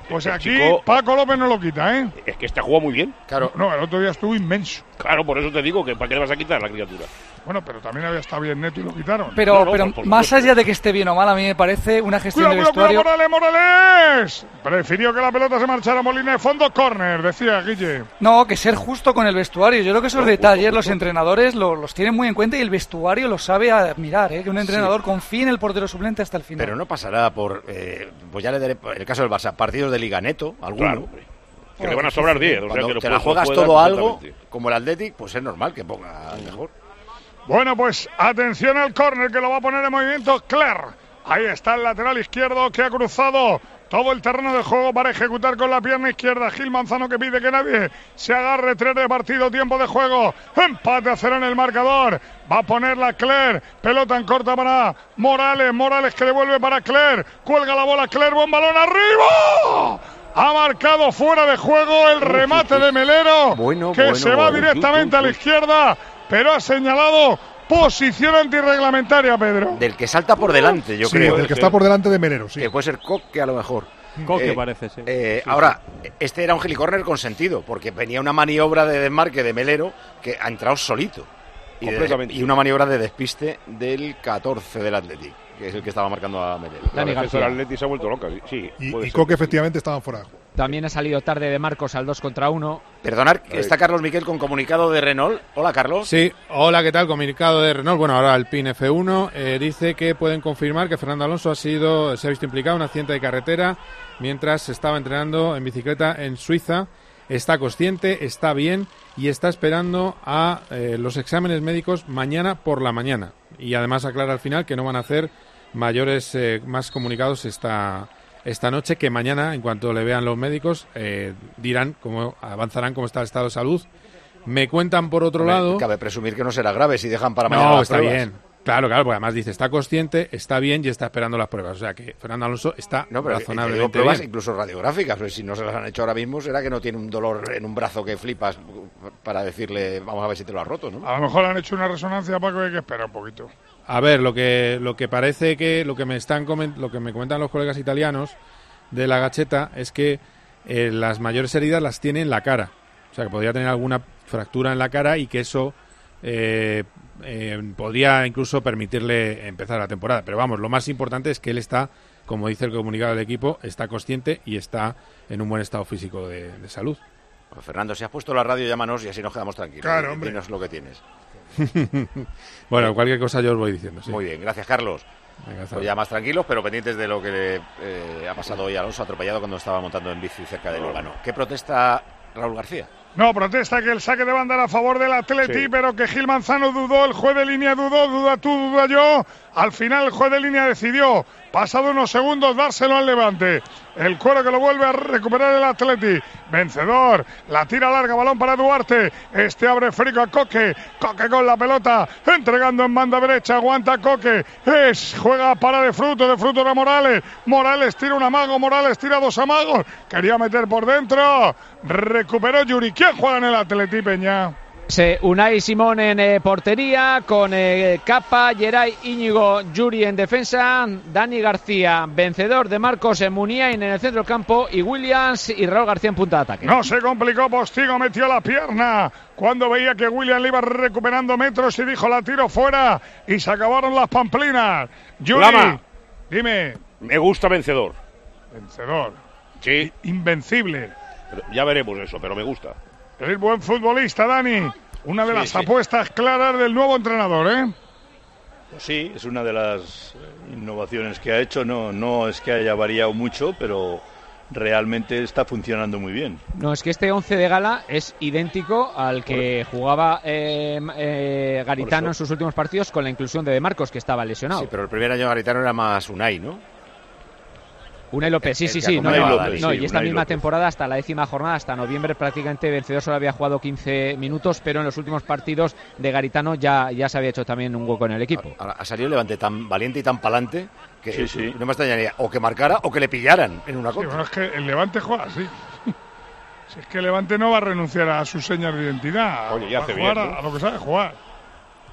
Pues el aquí chico- Paco López no lo quita, ¿eh? Es que este juega muy bien. Claro. No, el otro día estuvo inmenso. Claro, por eso te digo que ¿para qué le vas a quitar la criatura? Bueno, pero también había estado bien neto y lo quitaron. Pero, No, no, pero por- por más supuesto. allá de que esté bien o mal, a mí me parece una gestión ¡Cuidado, de cuidado, vestuario. cuidado, Morales, Morales! Prefirió que la pelota se marchara a Molina de fondo, córner, decía Guille. No, que ser justo con el vestuario. Yo creo que esos detalles los entrenadores lo- los tienen muy en cuenta y el vestuario lo sabe admirar, ¿eh? Que un entrenador confíe en el portero suplente hasta el final. Pero no pasará por, eh, pues ya le daré, en el caso del Barça, partidos de Liga Neto, alguno. Claro, hombre. Que le van a sobrar diez. O sea, Cuando que lo te la puedes- juegas lo puedes todo dar algo, perfectamente. como el Athletic, pues es normal que ponga al mejor. Bueno, pues atención al córner que lo va a poner en movimiento Cler. Ahí está el lateral izquierdo que ha cruzado todo el terreno de juego para ejecutar con la pierna izquierda. Gil Manzano que pide que nadie se agarre. Tres de partido, tiempo de juego. Empate a cero en el marcador. Va a ponerla Cler. Pelota en corta para Morales. Morales que devuelve para Cler. Cuelga la bola Cler. Buen balón arriba. Ha marcado fuera de juego el remate de Melero. Bueno, que bueno, se va bueno. directamente a la izquierda. Pero ha señalado posición antirreglamentaria, Pedro. Del que salta por delante, yo Sí, creo. del que está por delante de Melero, sí. Que puede ser Coque a lo mejor. Coque Eh, parece, sí. eh, Sí, ahora, este era un helicórner con sentido, porque venía una maniobra de desmarque de Melero que ha entrado solito. Y, de- Completamente. y una maniobra de despiste del catorce del Athletic, que es el que estaba marcando a Melero. La Dani defensa del García. Atleti se ha vuelto loca, sí. sí Y, puede y ser. Coque efectivamente estaban fuera de juego. También ha salido tarde de Marcos al dos contra uno. Perdonad, está Carlos Miquel con comunicado de Renault. Hola, Carlos. Sí, hola, ¿qué tal? Comunicado de Renault. Bueno, ahora el P I N F uno eh, dice que pueden confirmar que Fernando Alonso ha sido, se ha visto implicado en un accidente de carretera mientras estaba entrenando en bicicleta en Suiza. Está consciente, está bien y está esperando a eh, los exámenes médicos mañana por la mañana. Y además aclara al final que no van a hacer mayores, eh, más comunicados esta, esta noche, que mañana, en cuanto le vean los médicos, eh, dirán cómo avanzarán, cómo está el estado de salud. Me cuentan por otro Hombre, lado... cabe presumir que no será grave si dejan para mañana No, las está pruebas. bien. Claro, claro, porque además dice, está consciente, está bien y está esperando las pruebas. O sea que Fernando Alonso está No, pero que- que digo razonablemente pruebas bien. incluso radiográficas, pues si no se las han hecho ahora mismo será que no tiene un dolor en un brazo que flipas para decirle, vamos a ver si te lo has roto, ¿no? A lo mejor han hecho una resonancia, Paco, hay que esperar un poquito. A ver, lo que lo que parece que lo que me están comen- lo que me comentan los colegas italianos de la Gacheta es que eh, las mayores heridas las tiene en la cara. O sea, que podría tener alguna fractura en la cara y que eso eh, eh, podría incluso permitirle empezar la temporada. Pero vamos, lo más importante es que él está, como dice el comunicado del equipo, está consciente y está en un buen estado físico de, de salud. Pues Fernando, si has puesto la radio, llámanos y así nos quedamos tranquilos. Claro, Y hombre. Dinos lo que tienes. Bueno, cualquier cosa yo os voy diciendo. Sí. Muy bien, gracias, Carlos. Venga, hasta Pues ya más tranquilos, pero pendientes de lo que le eh, ha pasado hoy a Alonso, atropellado cuando estaba montando en bici cerca de Lugano. ¿Qué protesta Raúl García? No, protesta que el saque de banda era a favor del Atleti, Sí. pero que Gil Manzano dudó, el juez de línea dudó, duda tú, duda yo. Al final el juez de línea decidió, pasado unos segundos, dárselo al Levante. El cuero que lo vuelve a recuperar el Atleti. Vencedor, la tira larga, balón para Duarte. Este abre frico a Coque. Coque con la pelota, entregando en banda derecha, aguanta Coque. Es, juega para de fruto, de fruto a Morales. Morales tira un amago, Morales tira dos amagos. Quería meter por dentro. Recuperó Yuri. ¿Quién juega en el Atleti, Peña? Se Unai Simón en eh, portería, con eh, Capa, Geray, Íñigo, Yuri en defensa, Dani García, vencedor de Marcos en Muniain en el centro del campo, y Williams y Raúl García en punta de ataque. No se complicó, Postigo metió la pierna cuando veía que William le iba recuperando metros y dijo la tiro fuera y se acabaron las pamplinas. Yuri, Lama. dime. Me gusta vencedor. Vencedor. Sí. Invencible. Pero ya veremos eso, pero me gusta. El buen futbolista, Dani. Una de Sí, las sí. apuestas claras del nuevo entrenador, ¿eh? Pues sí, es una de las innovaciones que ha hecho. No, no es que haya variado mucho, pero realmente está funcionando muy bien. No, es que este once de gala es idéntico al que jugaba eh, eh, Garitano en sus últimos partidos, con la inclusión de De Marcos, que estaba lesionado. Sí, pero el primer año Garitano era más Unai, ¿no? Unai López, sí, El sí, que sí. No, acompañaba no, a Dani. no, Sí, y esta Unai misma López. temporada, hasta la décima jornada, hasta noviembre, prácticamente Vencedor solo había jugado quince minutos, pero en los últimos partidos de Garitano ya, ya se había hecho también un hueco en el equipo. Ha salido el Levante tan valiente y tan palante que Sí, sí. no me extrañaría o que marcara o que le pillaran en una Sí, contra. bueno, es que el Levante juega así. Si es que el Levante no va a renunciar a sus señas de identidad. Oye, ya va hace a jugar bien, a- ¿no? a lo que sabe jugar.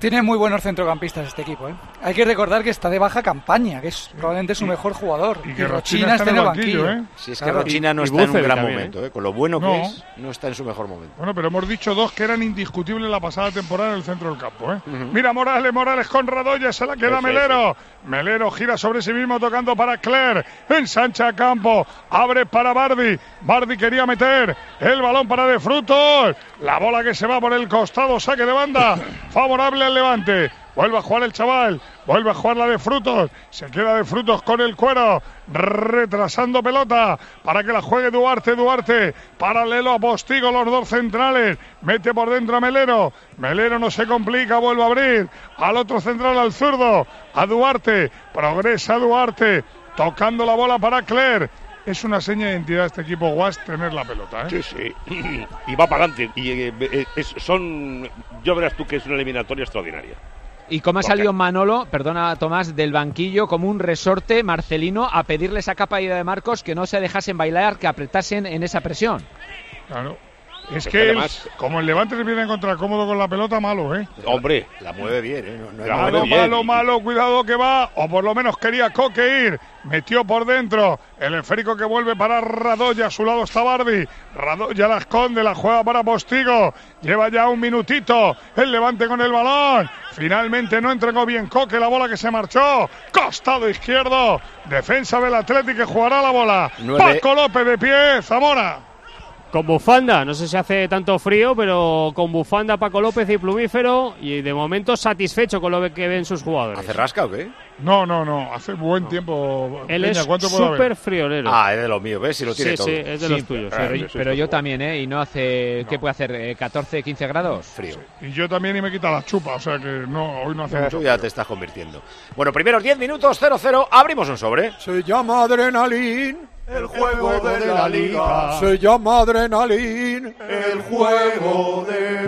Tiene muy buenos centrocampistas este equipo, ¿eh? Hay que recordar que está de baja campaña, que es probablemente su mejor jugador. Y que Rochina está en el banquillo, ¿eh? Si es que claro, Rochina no y, está y en un gran también, momento, ¿eh? Con lo bueno que no. es, no está en su mejor momento. Bueno, pero hemos dicho dos que eran indiscutibles la pasada temporada en el centro del campo, ¿eh? Uh-huh. Mira, Morales, Morales con Radoya, se la queda sí, Melero. Sí, sí. Melero gira sobre sí mismo tocando para Cler. Ensancha campo, abre para Bardi. Bardi quería meter el balón para De Frutos. La bola que se va por el costado, saque de banda. Favorable al Levante. Vuelve a jugar el chaval, vuelve a jugar la De Frutos, se queda De Frutos con el cuero, retrasando pelota para que la juegue Duarte, Duarte, paralelo a Postigo, los dos centrales, mete por dentro a Melero, Melero no se complica, vuelve a abrir, al otro central, al zurdo, a Duarte, progresa Duarte, tocando la bola para Cler. Es una seña de identidad este equipo Guas tener la pelota, ¿eh? Sí, sí, y va para adelante, y eh, es, son, yo verás tú que es una eliminatoria extraordinaria. Y como ha salido Manolo, perdona Tomás, del banquillo como un resorte Marcelino a pedirle esa capa de Marcos que no se dejasen bailar, que apretasen en esa presión. Claro. Es que, él, como el Levante se empieza a encontrar cómodo con la pelota, malo, ¿eh? Hombre, la mueve bien, ¿eh? No, no claro, malo, bien. malo, malo, cuidado que va, o por lo menos quería Coque ir, metió por dentro, el esférico que vuelve para Radoya, a su lado está Bardi, Radoya la esconde, la juega para Postigo, lleva ya un minutito, el Levante con el balón, finalmente no entregó bien Coque, la bola que se marchó, costado izquierdo, defensa del Atleti que jugará la bola, Nueve. Paco López de pie, Zamora. Con bufanda, no sé si hace tanto frío, pero con bufanda Paco López y plumífero, y de momento satisfecho con lo que ven sus jugadores. ¿Hace rasca o qué? No, no, no, hace buen no. tiempo. Él Peña, es súper friolero. Ah, es de los míos, ¿ves? Si lo tiene sí, todo. Sí, es de sí, los tuyos. Pero, sí. pero yo también, ¿eh? Y no hace, no. ¿qué puede hacer? ¿catorce, quince grados? Frío. Sí. Y yo también y me quita la chupa, o sea que no, hoy no hace mucho. Tú ya te estás convirtiendo. Bueno, primeros diez minutos, cero cero, abrimos un sobre. Se llama Adrenalín. El juego, el juego de, de la liga se llama Adrenalín. El juego de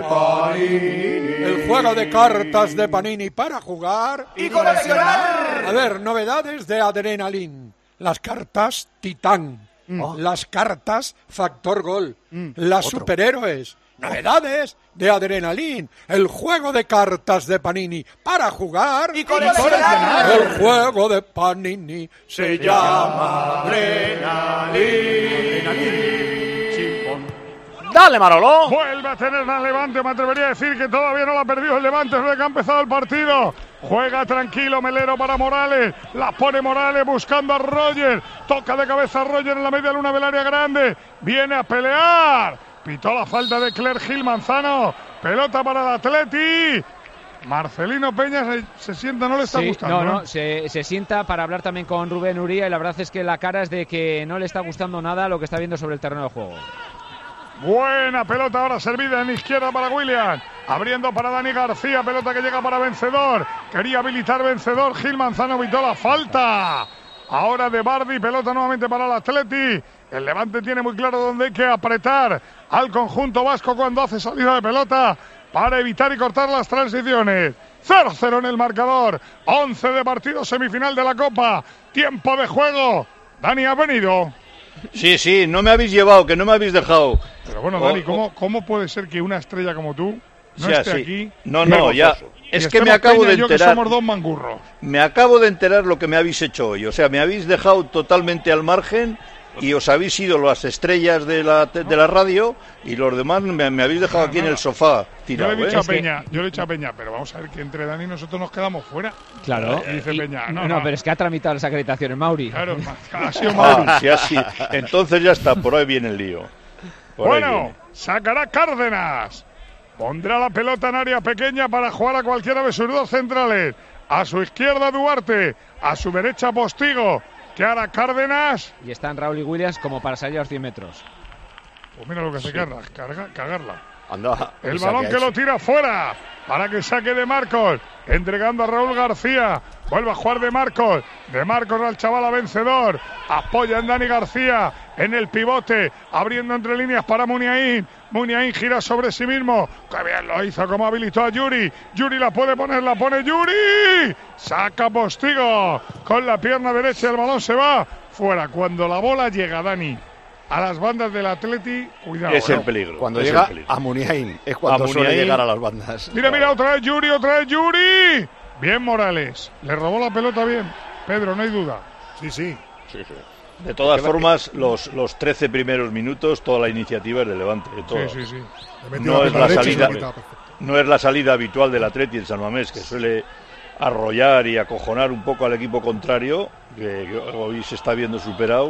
Panini. El juego de cartas de Panini para jugar y coleccionar. A ver, novedades de Adrenalín. Las cartas Titán. Mm. Las cartas Factor Gol. Mm. Las Otro. Superhéroes. Novedades de Adrenalín, el juego de cartas de Panini para jugar y coleccionar. El juego de Panini se llama Adrenalín. Dale, Manolo. Vuelve a tener la Levante, me atrevería a decir que todavía no la ha perdido el Levante desde que ha empezado el partido. Juega tranquilo Melero para Morales, la pone Morales buscando a Roger, toca de cabeza a Roger en la media luna del área grande, viene a pelear. Pitó la falta de Cler Gil Manzano. Pelota para el Atleti. Marcelino Peña se, se sienta, no le está sí, gustando. No, no, se, se sienta para hablar también con Rubén Uría y la verdad es que la cara es de que no le está gustando nada lo que está viendo sobre el terreno de juego. Buena pelota ahora servida en izquierda para William. Abriendo para Dani García. Pelota que llega para Vencedor. Quería habilitar Vencedor. Gil Manzano pitó la falta. Ahora de Bardi. Pelota nuevamente para el Atleti. El Levante tiene muy claro dónde hay que apretar al conjunto vasco cuando hace salida de pelota para evitar y cortar las transiciones. cero cero en el marcador. once de partido, semifinal de la Copa. Tiempo de juego. Dani, ¿ha venido? Sí, sí, no me habéis llevado, que no me habéis dejado. Pero bueno, Dani, ¿cómo, cómo puede ser que una estrella como tú no ya, esté sí. aquí? No, no, ya. Es que me acabo de enterar. Yo que somos dos mangurros. Me acabo de enterar lo que me habéis hecho hoy. O sea, me habéis dejado totalmente al margen y os habéis ido las estrellas de la, de la radio y los demás me, me habéis dejado aquí en el sofá tirado. Yo le he dicho ¿eh? a Peña, yo le he dicho a Peña, pero vamos a ver que entre Dani y nosotros nos quedamos fuera. Claro. Y dice y, Peña, no, no, no, no, pero es que ha tramitado las acreditaciones Mauri. Claro, ha sido Mauri. Ah, sí, así. Entonces ya está, por ahí viene el lío. Por bueno, sacará Cárdenas. Pondrá la pelota en área pequeña para jugar a cualquiera de sus dos centrales. A su izquierda Duarte, a su derecha Postigo. Que hará Cárdenas. Y están Raúl y Williams como para salir a los cien metros. Pues mira lo que se sí. carga, carga, cagarla. Anda, el balón que, que lo tira fuera para que saque de Marcos, entregando a Raúl García. Vuelve a jugar de Marcos, de Marcos al chaval a Vencedor. Apoya en Dani García en el pivote, abriendo entre líneas para Muniain. Muniain gira sobre sí mismo. ¡Qué bien lo hizo! Como habilitó a Yuri. Yuri la puede poner, la pone Yuri. Saca Postigo con la pierna derecha. El balón se va fuera. Cuando la bola llega, Dani, a las bandas del Atleti, cuidado. Es el ¿no? peligro. Cuando es llega el peligro. a Muniain, es cuando A suele Muniain. llegar a las bandas. Mira, mira, otra vez Yuri, otra vez Yuri. Bien Morales, le robó la pelota bien. Pedro, no hay duda. Sí, sí. Sí, sí. De todas formas, los, los trece primeros minutos, toda la iniciativa es de Levante. Toda. Sí, sí, sí. No es, la salida, no es la salida habitual del Atleti en San Mamés, que suele arrollar y acojonar un poco al equipo contrario, que, que hoy se está viendo superado.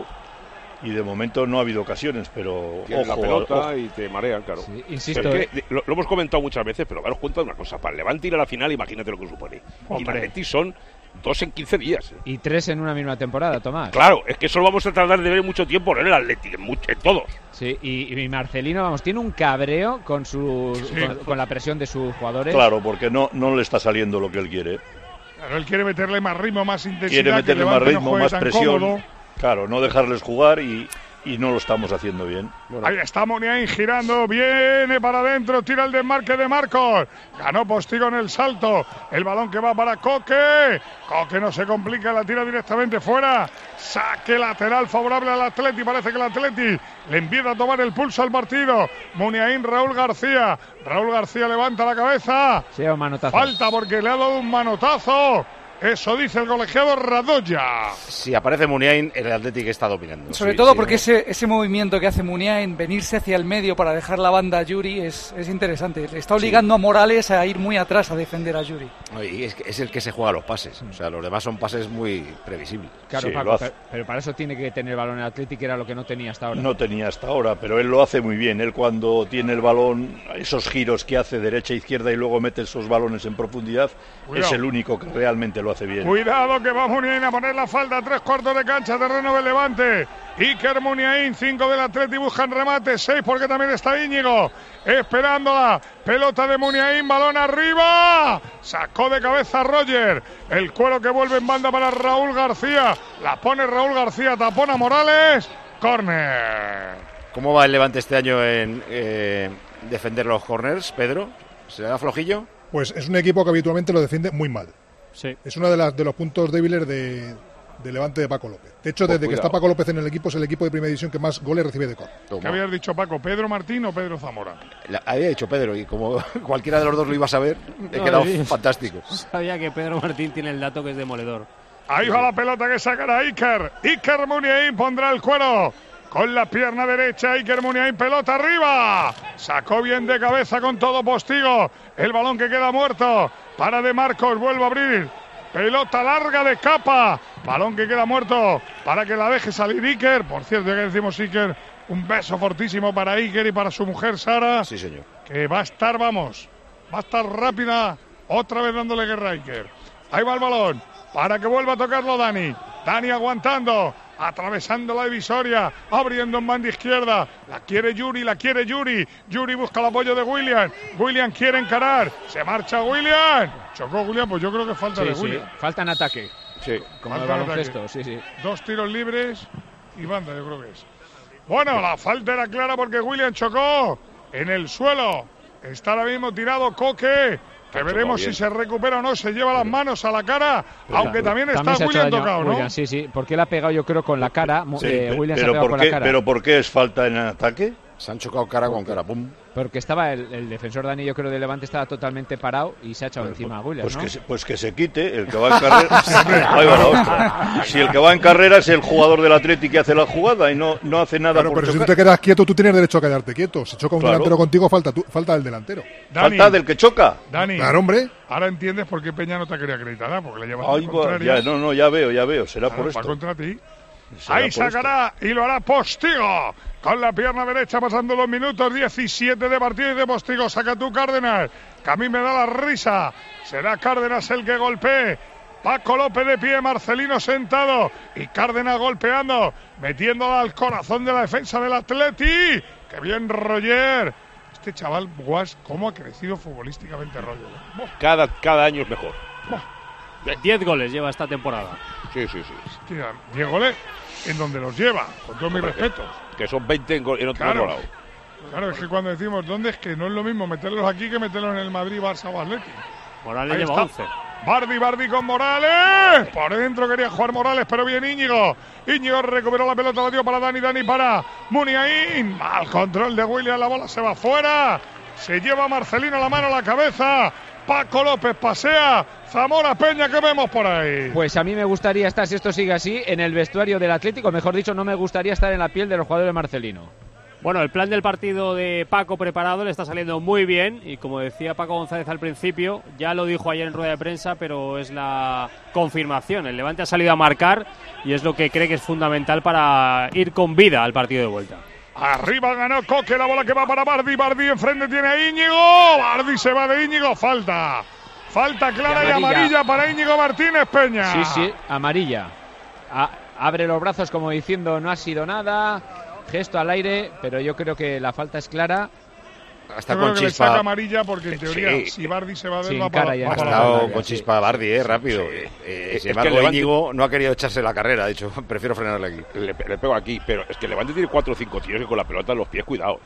Y de momento no ha habido ocasiones, pero Tienes ojo, la pelota ojo. y te marean, claro. Sí, insisto, Pero eh. es que, lo, lo hemos comentado muchas veces, pero daros cuenta de una cosa. Para el Levante ir a la final, imagínate lo que supone. Hombre. Y el Atleti son dos en quince días. ¿eh? Y tres en una misma temporada, Tomás. Claro, es que eso lo vamos a tardar de ver mucho tiempo en el Atleti, en, mucho, en todos. Sí, y, y Marcelino, vamos, tiene un cabreo con, su, Sí. con, con la presión de sus jugadores. Claro, porque no, no le está saliendo lo que él quiere. Claro, él quiere meterle más ritmo, más intensidad. Quiere que meterle Levante más no ritmo, juegue más tan presión. cómodo. Claro, no dejarles jugar y, y no lo estamos haciendo bien. Ahí está Muniain girando, viene para adentro, tira el desmarque de Marcos. Ganó Postigo en el salto. El balón que va para Coque. Coque no se complica, la tira directamente fuera. Saque lateral favorable al Atleti. Parece que el Atleti le empieza a tomar el pulso al partido. Muniain, Raúl García. Raúl García levanta la cabeza. Sí, un manotazo. Falta porque le ha dado un manotazo. Eso dice el colegiado Radoya. Si aparece Muniain, el Athletic está dominando. Sobre Sí, todo sí, porque ¿no? ese, ese movimiento que hace Muniain, venirse hacia el medio para dejar la banda a Yuri, es, es interesante. Le está obligando a Morales a ir muy atrás a defender a Yuri. Y es, que es el que se juega los pases. O sea, los demás son pases muy previsibles. Claro, Sí, Paco, lo hace. pero, pero para eso tiene que tener el balón el Athletic, que era lo que no tenía hasta ahora. No tenía hasta ahora, pero él lo hace muy bien. Él cuando tiene el balón, esos giros que hace derecha e izquierda y luego mete esos balones en profundidad, Cuidado. es el único que realmente lo hace bien. Cuidado que va Muniain a poner la falta, tres cuartos de cancha, terreno del Levante. Iker Muniain, cinco del Atleti, buscan remate, seis porque también está Íñigo. Esperándola, pelota de Muniain, balón arriba. Sacó de cabeza Roger. El cuero que vuelve en banda para Raúl García. La pone Raúl García, tapona Morales. Córner. ¿Cómo va el Levante este año en eh, defender los corners, Pedro? ¿Se le da flojillo? Pues es un equipo que habitualmente lo defiende muy mal. Sí. Es uno de, las, de los puntos débiles de, de Levante de Paco López. De hecho, Oh, desde que cuidado. está Paco López en el equipo, es el equipo de primera división que más goles recibe de córner. ¿Qué habías dicho, Paco? ¿Pedro Martín o Pedro Zamora? La- había dicho Pedro, y como cualquiera de los dos lo iba a saber, he No, quedado sí. fantástico. Sabía que Pedro Martín tiene el dato que es demoledor. Ahí va la pelota que sacará Iker. Iker Muniain pondrá el cuero. Con la pierna derecha, Iker Muniain, pelota arriba. Sacó bien de cabeza con todo Postigo. El balón que queda muerto. Para De Marcos, vuelve a abrir. Pelota larga de Capa. Balón que queda muerto para que la deje salir Iker. Por cierto, ya que decimos Iker, un beso fortísimo para Iker y para su mujer Sara. Sí, señor. Que va a estar, vamos, va a estar rápida. Otra vez dándole guerra a Iker. Ahí va el balón para que vuelva a tocarlo Dani. Dani aguantando. Atravesando la divisoria, abriendo en banda izquierda. La quiere Yuri, la quiere Yuri. Yuri busca el apoyo de William. William quiere encarar. Se marcha William. Chocó William, pues yo creo que falta Sí, de sí. William. Falta en ataque. Sí. Como Falta el en baloncesto, ataque. sí, sí. Dos tiros libres y banda, yo creo que es. Bueno, la falta era clara porque William chocó en el suelo. Está ahora mismo tirado Coque. Que Ha veremos chocado si bien. se recupera o no. Se lleva las manos a la cara. Aunque también está se ha hecho William daño tocado, ¿no? William, sí, sí. Porque él ha pegado, yo creo, con la cara. Mu- Sí, eh, pe- William se ha pero, pegado ¿por con qué, la cara. pero ¿por qué es falta en ataque? Se han chocado cara con cara, pum. Porque estaba el, el defensor Dani, yo creo, de Levante estaba totalmente parado y se ha echado encima a William, Pues, ¿no? que se, pues que se quite, el que va en carrera. Ahí va la otra. Si el que va en carrera es el jugador del Atleti que hace la jugada y no, no hace nada Claro, por pero si tú chocar. te quedas quieto, tú tienes derecho a quedarte quieto. Si choca un Claro. delantero contigo, falta, tú, falta el delantero. Dani, Falta del que choca. Dani, Claro, hombre. ahora entiendes por qué Peña no te quería acreditar, ¿eh? Porque le llevas Ay, va, ya, no, no, ya veo, ya veo. Será por Va esto. contra ti. Será Ahí por esto. sacará y lo hará Postigo. Con la pierna derecha pasando los minutos diecisiete de partido y de Postigo. Saca tú Cárdenas, que a mí me da la risa. Será Cárdenas el que golpee. Paco López de pie, Marcelino sentado y Cárdenas golpeando, metiéndola al corazón de la defensa del Atleti. ¡Qué bien, Roger! Este chaval, Guas, cómo ha crecido futbolísticamente Roger. Buah, Cada, cada año es mejor. Diez goles lleva esta temporada. Sí, sí, sí. Hostia, Diego Le, en donde los lleva, con todos mis Hombre, respetos. Que son veinte en, go- en otro Claro. lado. Claro, es que cuando decimos dónde es que no es lo mismo meterlos aquí que meterlos en el Madrid, Barça o Atleti. Morales Ahí lleva está. once. Bardi, Bardi con Morales. Por dentro quería jugar Morales, pero bien Íñigo. Íñigo recuperó la pelota, la dio para Dani, Dani para Muniain. Mal control de William, la bola se va fuera. Se lleva Marcelino la mano a la cabeza. Paco López pasea. Zamora Peña, ¿qué vemos por ahí? Pues a mí me gustaría estar, si esto sigue así, en el vestuario del Atlético. Mejor dicho, no me gustaría estar en la piel de los jugadores de Marcelino. Bueno, el plan del partido de Paco preparado le está saliendo muy bien y como decía Paco González al principio, ya lo dijo ayer en rueda de prensa, pero es la confirmación. El Levante ha salido a marcar y es lo que cree que es fundamental para ir con vida al partido de vuelta. Arriba ganó Coque, la bola que va para Bardi. Bardi enfrente tiene a Íñigo. Bardi se va de Íñigo, falta. Falta clara y amarilla, y amarilla para Íñigo Martínez Peña. Sí, sí, amarilla. A- abre los brazos como diciendo no ha sido nada. Gesto al aire, pero yo creo que la falta es clara. Hasta yo con creo que chispa. le saca amarilla porque en teoría Sí. si Bardi se va a ver Sí, va para, ya va Ha para estado la con larga. chispa Bardi, eh, rápido. Sí. Eh, Es sin que embargo, Levante- Íñigo no ha querido echarse la carrera. Ha dicho, prefiero frenarle aquí. Le, le pego aquí, pero es que el Levante tiene cuatro o cinco tíos que con la pelota en los pies, cuidado.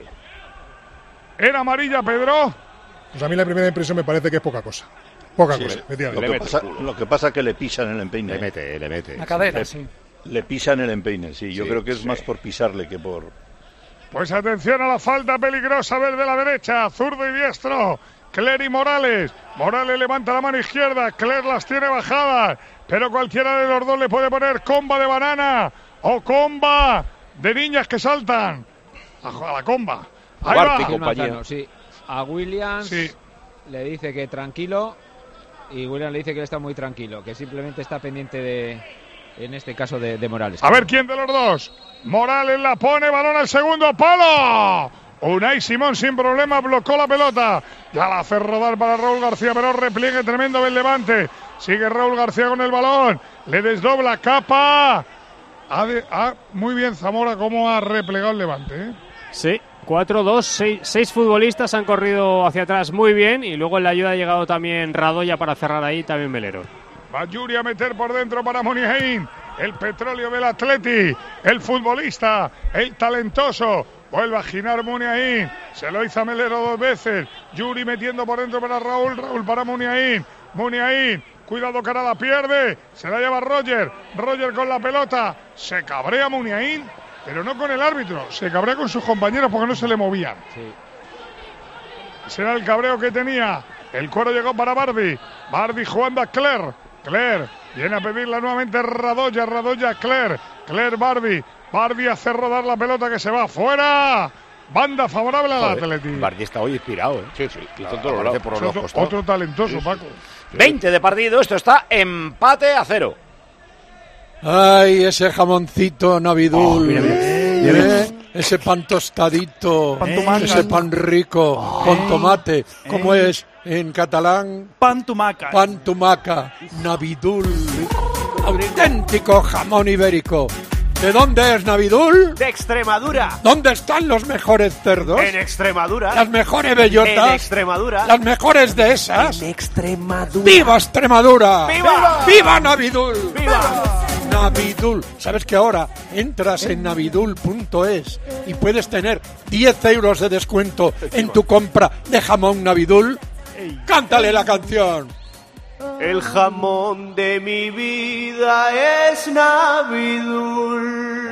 Era amarilla, Pedro. Pues a mí la primera impresión me parece que es poca cosa. Poca Sí, cosa, lo, efectivamente. que pasa, lo que pasa es que le pisan el empeine. Le mete, le mete. La cadera, le, sí. Le pisan el empeine, sí. Yo Sí, creo que es sí. más por pisarle que por... Pues atención a la falta peligrosa, ver de la derecha, zurdo y diestro. Cler y Morales. Morales levanta la mano izquierda, Cler las tiene bajadas, pero cualquiera de los dos le puede poner comba de banana o comba de niñas que saltan. A, a la comba. Ahí Duarte, va. compañero. Sí. A Williams Sí. le dice que tranquilo y Williams le dice que él está muy tranquilo, que simplemente está pendiente de, en este caso, de, de Morales. A ver quién de los dos. Morales la pone, balón al segundo palo. Unai Simón sin problema blocó la pelota. Ya la hace rodar para Raúl García, pero repliegue tremendo del Levante. Sigue Raúl García con el balón. Le desdobla capa. Ha de, ha, muy bien Zamora cómo ha replegado el Levante. ¿eh? Sí, cuatro dos, seis, seis futbolistas han corrido hacia atrás muy bien y luego en la ayuda ha llegado también Radoya para cerrar ahí, también Melero. Va Yuri a meter por dentro para Muniain. El petróleo del Atleti. El futbolista. El talentoso. Vuelve a girar Muniain. Se lo hizo a Melero dos veces. Yuri metiendo por dentro para Raúl. Raúl para Muniain. Muniain. Cuidado, cara, la pierde. Se la lleva Roger. Roger con la pelota. Se cabrea Muniain. Pero no con el árbitro. Se cabrea con sus compañeros porque no se le movían. Sí. Será el cabreo que tenía. El cuero llegó para Bardi. Bardi jugando a Cler. Cler viene a pedirla nuevamente Radoya. Radoya, Cler. Cler, Bardi. Bardi hace rodar la pelota que se va fuera. Banda favorable al Atleti. Bardi está hoy inspirado, ¿eh? Sí, sí. Está Claro, en todos aparece lados. por Es los otro, costados. otro talentoso, Paco. veinte de partido, esto está empate a cero. Ay, ese jamoncito Navidul. Oh, mira, mira. ¿Eh? Ese pan tostadito. Pan tumaca. Ese pan rico con tomate. ¿Cómo es en catalán? Pan tumaca. Pan tumaca. Navidul. Auténtico jamón ibérico. ¿De dónde es Navidul? De Extremadura. ¿Dónde están los mejores cerdos? En Extremadura. Las mejores bellotas. En Extremadura. Las mejores de esas. En Extremadura. ¡Viva Extremadura! ¡Viva! ¡Viva Navidul! ¡Viva! Navidul. ¿Sabes que ahora entras en navidul punto es y puedes tener diez euros de descuento en tu compra de jamón Navidul? ¡Cántale la canción! El jamón de mi vida es Navidul.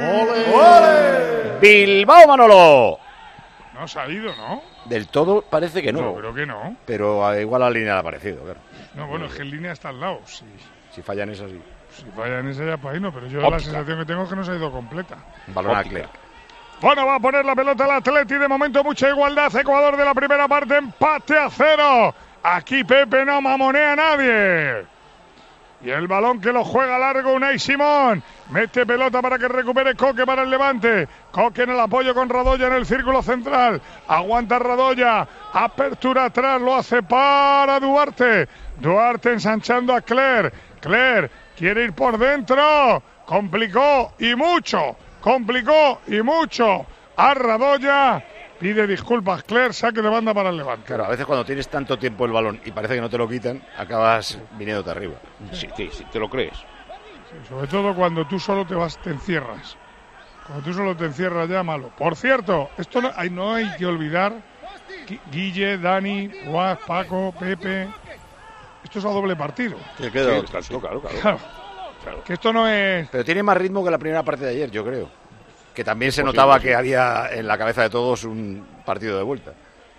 ¡Ole! Bilbao, Manolo. No se ha ido, ¿no? Del todo parece que no. No, creo que no. Pero a- igual la línea le ha parecido, claro. No, bueno, es que en línea está al lado. Si, Si fallan es así. si vayan ese ya para ahí, no. Pero yo Óptica. la sensación que tengo es que no se ha ido completa. Balón a Óptica. Cler. Bueno, va a poner la pelota al Atleti. De momento mucha igualdad. Ecuador de la primera parte. Empate a cero. Aquí Pepe no mamonea a nadie. Y el balón que lo juega largo Unai Simón. Mete pelota para que recupere Coque para el Levante. Coque en el apoyo con Radoya en el círculo central. Aguanta Radoya. Apertura atrás. Lo hace para Duarte. Duarte ensanchando a Cler. Cler quiere ir por dentro. Complicó y mucho. Complicó y mucho. A Radoya. Pide disculpas, Cler, saque de banda para el Levante. Claro, a veces cuando tienes tanto tiempo el balón y parece que no te lo quitan, acabas viniéndote arriba. Sí, sí, sí, te lo crees. Sí, sobre todo cuando tú solo te vas, te encierras. Cuando tú solo te encierras ya, malo. Por cierto, esto no hay, no hay que olvidar, Gui- Guille, Dani, Guas, Paco, Pepe. esto es a doble partido. Que queda Sí, otro, claro, sí. claro, claro. Claro. Claro. Que esto no es... Pero tiene más ritmo que la primera parte de ayer, yo creo. Que también se Pues sí, notaba pues sí. que había en la cabeza de todos un partido de vuelta.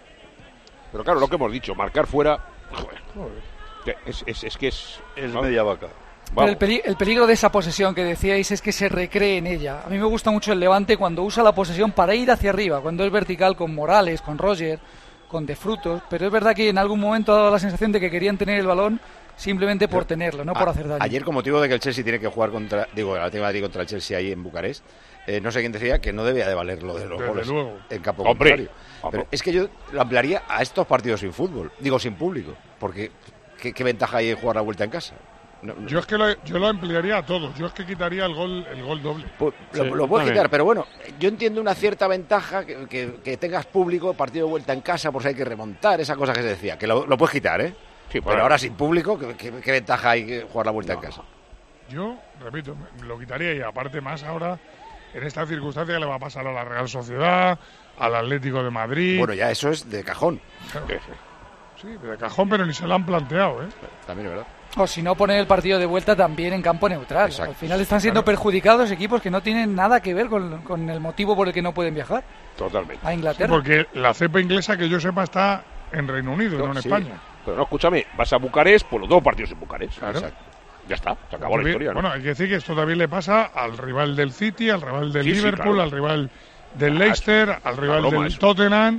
Pero claro, lo que hemos dicho, marcar fuera. Joder. Que Es, es, es que es. Es ¿no? media vaca. Pero el, peli- el peligro de esa posesión que decíais es que se recree en ella. A mí me gusta mucho el Levante cuando usa la posesión para ir hacia arriba, cuando es vertical con Morales, con Roger, con De Frutos. Pero es verdad que en algún momento ha dado la sensación de que querían tener el balón simplemente por tenerlo, no por A- hacer daño. Ayer, con motivo de que el Chelsea tiene que jugar contra, digo, el Atlético de Madrid contra el Chelsea ahí en Bucarest, eh, no sé quién decía que no debía de valer lo de los Desde goles luego. en campo Hombre, contrario. vamos. Pero es que yo lo ampliaría a estos partidos sin fútbol, digo sin público, porque ¿qué, qué ventaja hay en jugar la vuelta en casa? No, no- Yo es que lo, yo lo ampliaría a todos. Yo es que quitaría el gol el gol doble. Pues, lo, Sí, lo puedes también. quitar, pero bueno, yo entiendo una cierta ventaja que, que- que tengas público, partido de vuelta en casa, por si hay que remontar, esa cosa que se decía, que lo, lo puedes quitar, ¿eh? Sí, Pero bueno. ahora sin público, ¿qué, qué- qué ventaja hay que jugar la vuelta en casa? Yo, repito, me- lo quitaría y aparte más ahora, en esta circunstancia que le va a pasar a la Real Sociedad, al Atlético de Madrid. Bueno, ya eso es de cajón, Claro, Sí, sí. sí, de cajón, pero ni se lo han planteado, ¿eh? también es verdad. O si no, poner el partido de vuelta también en campo neutral. Exacto. Al final están siendo perjudicados equipos que no tienen nada que ver con, con el motivo por el que no pueden viajar Totalmente. a Sí, Inglaterra. porque la cepa inglesa, que yo sepa, está en Reino Unido, no, en Sí. España. Pero no, escúchame, vas a Bucarest, pues los dos partidos en Bucarest. Claro. Exacto. Ya está, se acabó la También- historia, ¿no? Bueno, hay que decir que esto también le pasa al rival del City, al rival del Sí, sí, Liverpool, claro. al rival del Ah, Leicester, sí. al rival broma del eso. Tottenham.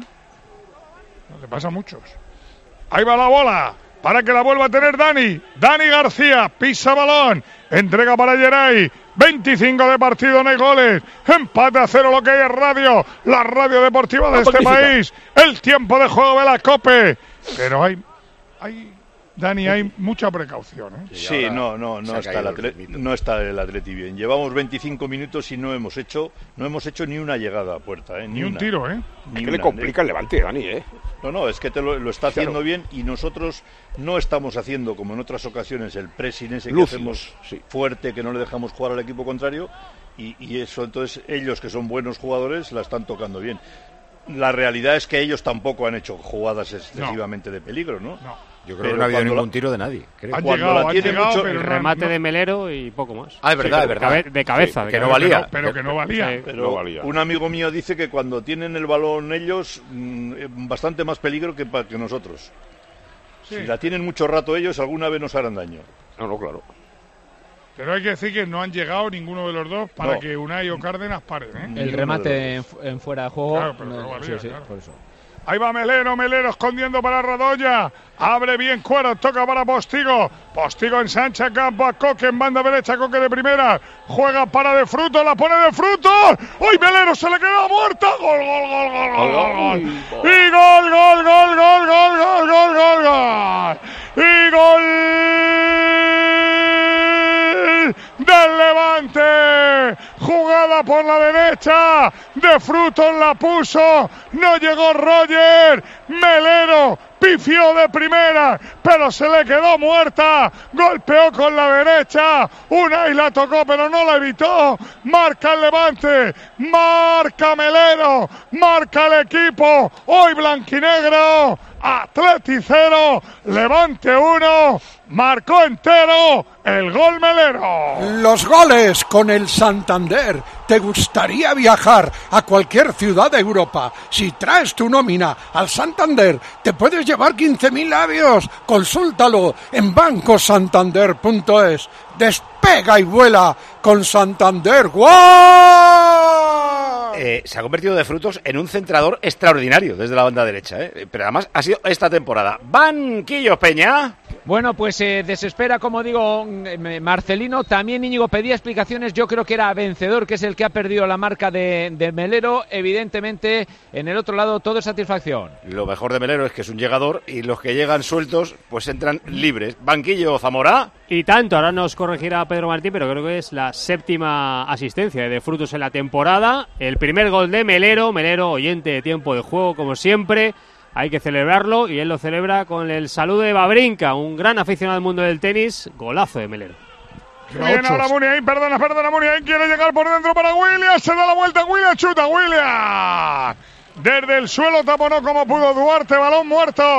No, le pasa a muchos. Ahí va la bola para que la vuelva a tener Dani. Dani García pisa balón, entrega para Geray. veinticinco de partido, no hay goles. Empate a cero, lo que hay es radio. La radio deportiva de La este magnífica. país. El tiempo de juego de la COPE. Pero hay, hay Dani, hay mucha precaución, ¿eh? Sí, ahora no, no, se no ha está, el caído el atle- ritmito. no está el Atleti bien. Llevamos veinticinco minutos y no hemos hecho no hemos hecho ni una llegada a puerta, ¿eh? Ni un una. tiro, ¿eh? Ni Es que le una, complica el Levante, Dani, ¿eh? No, no, es que te lo, lo está haciendo Claro. bien y nosotros no estamos haciendo, como en otras ocasiones, el pressing ese que Lúcidos, hacemos sí. fuerte, que no le dejamos jugar al equipo contrario y, y eso, entonces ellos que son buenos jugadores la están tocando bien. La realidad es que ellos tampoco han hecho jugadas excesivamente de peligro, ¿no? No. Yo creo Pero que no ha habido cuando ningún la- tiro de nadie, creo. Han Cuando llegado, la han tiene llegado, mucho- pero El no han- remate no- de Melero y poco más. Ah, es verdad, Sí, es verdad. cabe- de cabeza. Sí, de que no cabeza. valía. pero que no valía. Sí. Pero No valía. un amigo mío dice que cuando tienen el balón ellos, mm, eh, bastante más peligro que, pa- que nosotros. Sí. Si la tienen mucho rato ellos, alguna vez nos harán daño. No, no, claro. Pero hay que decir que no han llegado ninguno de los dos para No. que Unai o Cárdenas paren, ¿eh? Ninguno El de remate en, los fu- en fuera de juego. Claro, pero no no, valía, sí, sí, claro. por eso. Ahí va Melero, Melero escondiendo para Radoya. Abre bien Cuero, toca para Postigo. Postigo ensancha campo a Coque en banda derecha, Coque de primera. Juega para De Fruto, la pone De Fruto. ¡Uy, Melero se le queda muerta! ¡Gol, gol, gol, gol, gol, gol, gol! ¡Y gol, gol, gol, gol, gol, gol, gol, gol, gol! ¡Y gol del Levante! Jugada por la derecha. De Frutos la puso. No llegó Roger. Melero pifió de primera, pero se le quedó muerta. Golpeó con la derecha. Unai la tocó, pero no la evitó. Marca el Levante. Marca Melero. Marca el equipo. Hoy blanquinegro. Atleti cero. Levante uno. Marcó entero el gol Melero. Los goles con el Santander. ¿Te gustaría viajar a cualquier ciudad de Europa? Si traes tu nómina al Santander, te puedes llevar quince mil labios. Consúltalo en banco santander punto es. Despega y vuela con Santander. ¡Guau! Eh, se ha convertido De Frutos en un centrador extraordinario desde la banda derecha, ¿eh? Pero además ha sido esta temporada. Banquillo Peña. Bueno, pues eh, desespera, como digo, mm, Marcelino. También Íñigo pedía explicaciones. Yo creo que era Vencedor, que es el que ha perdido la marca de, de Melero. Evidentemente, en el otro lado, todo es satisfacción. Lo mejor de Melero es que es un llegador y los que llegan sueltos pues entran libres. Banquillo Zamora. Y tanto, ahora nos corregirá Pedro Martín, pero creo que es la séptima asistencia de Frutos en la temporada. El primer gol de Melero, Melero oyente de tiempo de juego como siempre. Hay que celebrarlo y él lo celebra con el saludo de Babrinka, un gran aficionado al mundo del tenis. Golazo de Melero. Bien, ahora Muniain, perdona, perdona, Muniain quiere llegar por dentro para Williams, se da la vuelta, Williams, chuta, Williams. Desde el suelo taponó como pudo Duarte, balón muerto.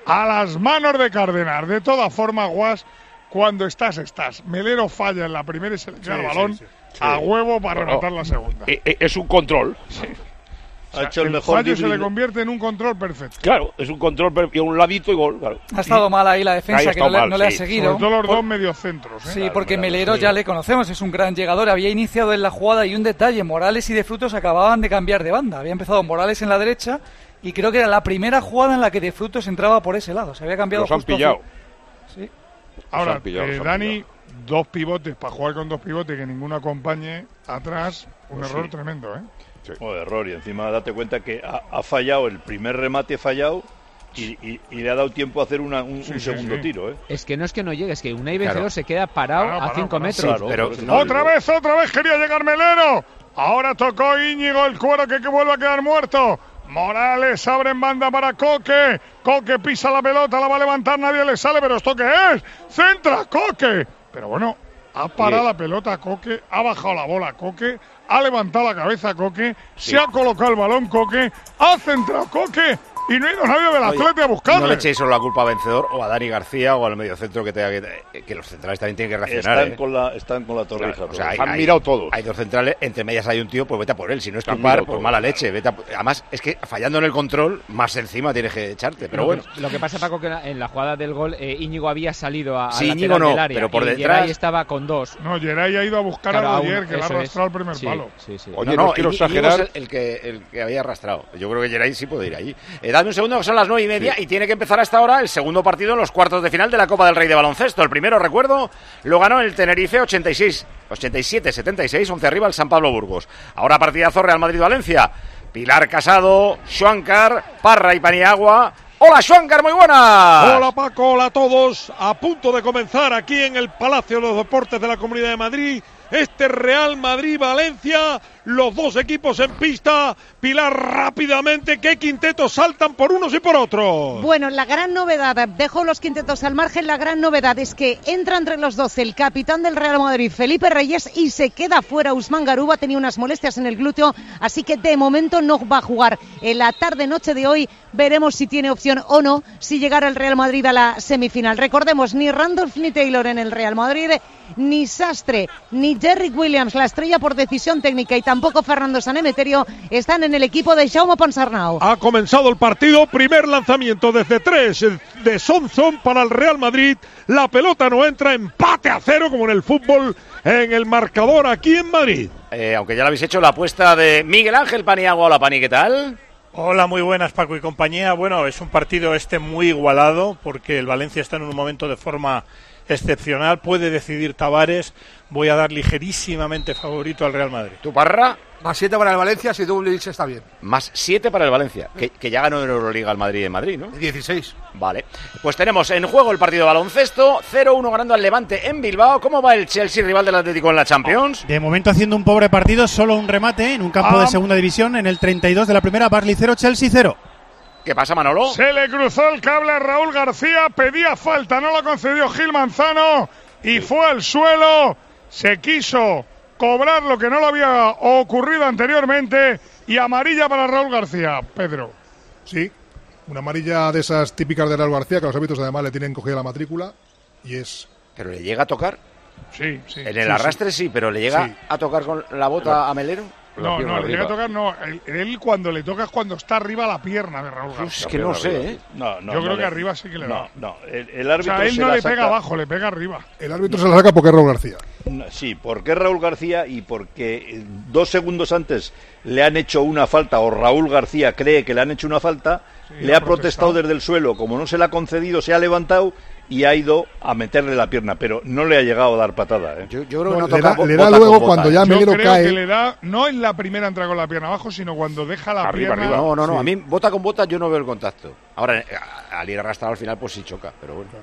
a las manos de Cárdenas. De todas formas, Guas, cuando estás, estás. Melero falla en la primera y se le queda el balón sí, sí. a Sí. huevo para Bueno, rematar la segunda. eh, eh, Es un control. Sí. Ha O sea, hecho el el mejor fallo se dribbling. le convierte en un control perfecto. Claro, es un control per- y a un ladito y gol. Claro. Ha estado mal ahí la defensa, Ahí que no, le, mal, no le ha sí. seguido. Sobre todo los Por- dos mediocentros. ¿eh? Sí, Claro, porque claro, Melero sí. ya le conocemos, es un gran llegador. Había iniciado en la jugada y un detalle, Morales y De Frutos acababan de cambiar de banda. Había empezado Morales en la derecha y creo que era la primera jugada en la que De Frutos entraba por ese lado. Se había cambiado Los han justo pillado. hacia- Sí. Ahora, Se han pillado, eh, se han Dani, pillado. dos pivotes para jugar con dos pivotes que ninguno acompañe atrás, un Pues error sí. tremendo, ¿eh? Oh, error, y encima date cuenta que ha, ha fallado el primer remate, fallado y, y- y le ha dado tiempo a hacer una- un, Sí, un sí, segundo sí. tiro. ¿eh? Es que no es que no llegue, es que Unai Claro. Vencedor se queda parado Parado, a parado, cinco parado. metros. Claro, pero por eso no, te ¡Otra digo. vez, otra vez quería llegar Melero! Ahora tocó Íñigo, el cuero que, que vuelve a quedar muerto. Morales abre en banda para Coque. Coque pisa la pelota, la va a levantar, nadie le sale, pero ¿esto qué es? ¡Centra, Coque! Pero bueno, ha parado Sí. la pelota Coque, ha bajado la bola Coque, ha levantado la cabeza Coque, se ha colocado el balón Coque, ha centrado Coque y no ha ido nadie del Oye, Atleti a buscarle. No le echéis solo la culpa a Vencedor o a Dani García o al mediocentro que tenga que, que los centrales también tienen que reaccionar. Están, ¿eh? con la, están con la torrija. Claro, o todos. sea, hay, Han hay- mirado todos. Hay dos centrales, entre medias hay un tío, pues vete a por él. Si no es tu Han par, mirado pues todos. mala leche. Vete a- además, es que fallando en el control, más encima tienes que echarte. Pero Lo bueno, que- Lo que pasa, Paco, que en la- en la jugada del gol eh, Íñigo había salido a, a Sí, lateral Íñigo no, del área pero por y detrás- Geray estaba con dos. No, Geray ha ido a buscar Claro, a aún- Goyer, que le ha eso arrastrado es. el primer Sí, palo. sí, sí. Oye, no, no, no, quiero Íñigo es exagerar. el, el que, el que había arrastrado. Yo creo que Geray sí puede ir ahí. Eh, dame un segundo, que son las nueve y media y tiene que empezar hasta ahora el segundo partido en los cuartos de final de la Copa del Rey de Baloncesto. El primero, recuerdo, lo ganó el Tenerife ochenta y seis, ochenta y siete setenta y seis, once arriba el San Pablo Burgos. Ahora partidazo Real Madrid-Valencia. Pilar Casado, Schwankar, Parra y Paniagua. Hola Schwankar, muy buenas. Hola Paco, hola a todos. A punto de comenzar aquí en el Palacio de los Deportes de la Comunidad de Madrid. Este Real Madrid-Valencia, los dos equipos en pista. Pilar, rápidamente, ¿qué quintetos saltan por unos y por otros? Bueno, la gran novedad, dejo los quintetos al margen, la gran novedad es que entra entre los doce el capitán del Real Madrid, Felipe Reyes, y se queda fuera Usman Garuba, tenía unas molestias en el glúteo, así que de momento no va a jugar. En la tarde-noche de hoy veremos si tiene opción o no, si llegara el Real Madrid a la semifinal. Recordemos, ni Randolph ni Taylor en el Real Madrid, ni Sastre, ni Derrick Williams, la estrella por decisión técnica, y tampoco Fernando Sanemeterio están en el equipo de Jaume Ponsarnau. Ha comenzado el partido, primer lanzamiento desde tres de Sonson para el Real Madrid. La pelota no entra, empate a cero como en el fútbol en el marcador aquí en Madrid. Eh, aunque ya lo habéis hecho, la apuesta de Miguel Ángel Paniagua. Hola Pani, ¿qué tal? Hola, muy buenas Paco y compañía. Bueno, es un partido este muy igualado porque el Valencia está en un momento de forma excepcional. Puede decidir Tavares. Voy a dar ligerísimamente favorito al Real Madrid. ¿Tu Parra? Más siete para el Valencia, si tú le dices está bien. Más siete para el Valencia, que, que ya ganó en Euroliga el Madrid en Madrid, ¿no? dieciséis. Vale. Pues tenemos en juego el partido de baloncesto, cero uno ganando al Levante en Bilbao. ¿Cómo va el Chelsea, rival del Atlético en la Champions? De momento haciendo un pobre partido, solo un remate en un campo Ah. de segunda división, en el treinta y dos de la primera, Barley cero, Chelsea cero. ¿Qué pasa, Manolo? Se le cruzó el cable a Raúl García, pedía falta, no lo concedió Gil Manzano y fue al suelo. Se quiso cobrar lo que no le había ocurrido anteriormente y amarilla para Raúl García. Pedro. Sí, una amarilla de esas típicas de Raúl García, que los árbitros además le tienen cogida la matrícula y es... ¿Pero le llega a tocar? Sí, sí. En el sí, arrastre sí, pero ¿le llega Sí. a tocar con la bota a Melero? No, no, le llega a tocar, no. Él, él cuando le toca es cuando está arriba la pierna de Raúl García. Es que no sé, ¿eh? No, no, Yo no creo le- que arriba sí que le no, da. No, el, el O árbitro sea, él se no la le saca- pega abajo, le pega arriba. El árbitro se la saca porque es Raúl García. No, sí, porque es Raúl García y porque eh, dos segundos antes le han hecho una falta, o Raúl García cree que le han hecho una falta, Sí, le ha ha protestado protestado. desde el suelo, como no se le ha concedido, se ha levantado y ha ido a meterle la pierna, pero no le ha llegado a dar patada. ¿eh? Yo, yo creo No, que no le toca da- bo- le da bota luego con bota, cuando ¿eh? ya Yo Melero creo cae. que le da, no en la primera entrada con la pierna abajo, sino cuando deja la Arriba, pierna. arriba. No, no, no, Sí. a mí bota con bota yo no veo el contacto. Ahora, eh, al ir arrastrado al final, pues sí choca, pero bueno.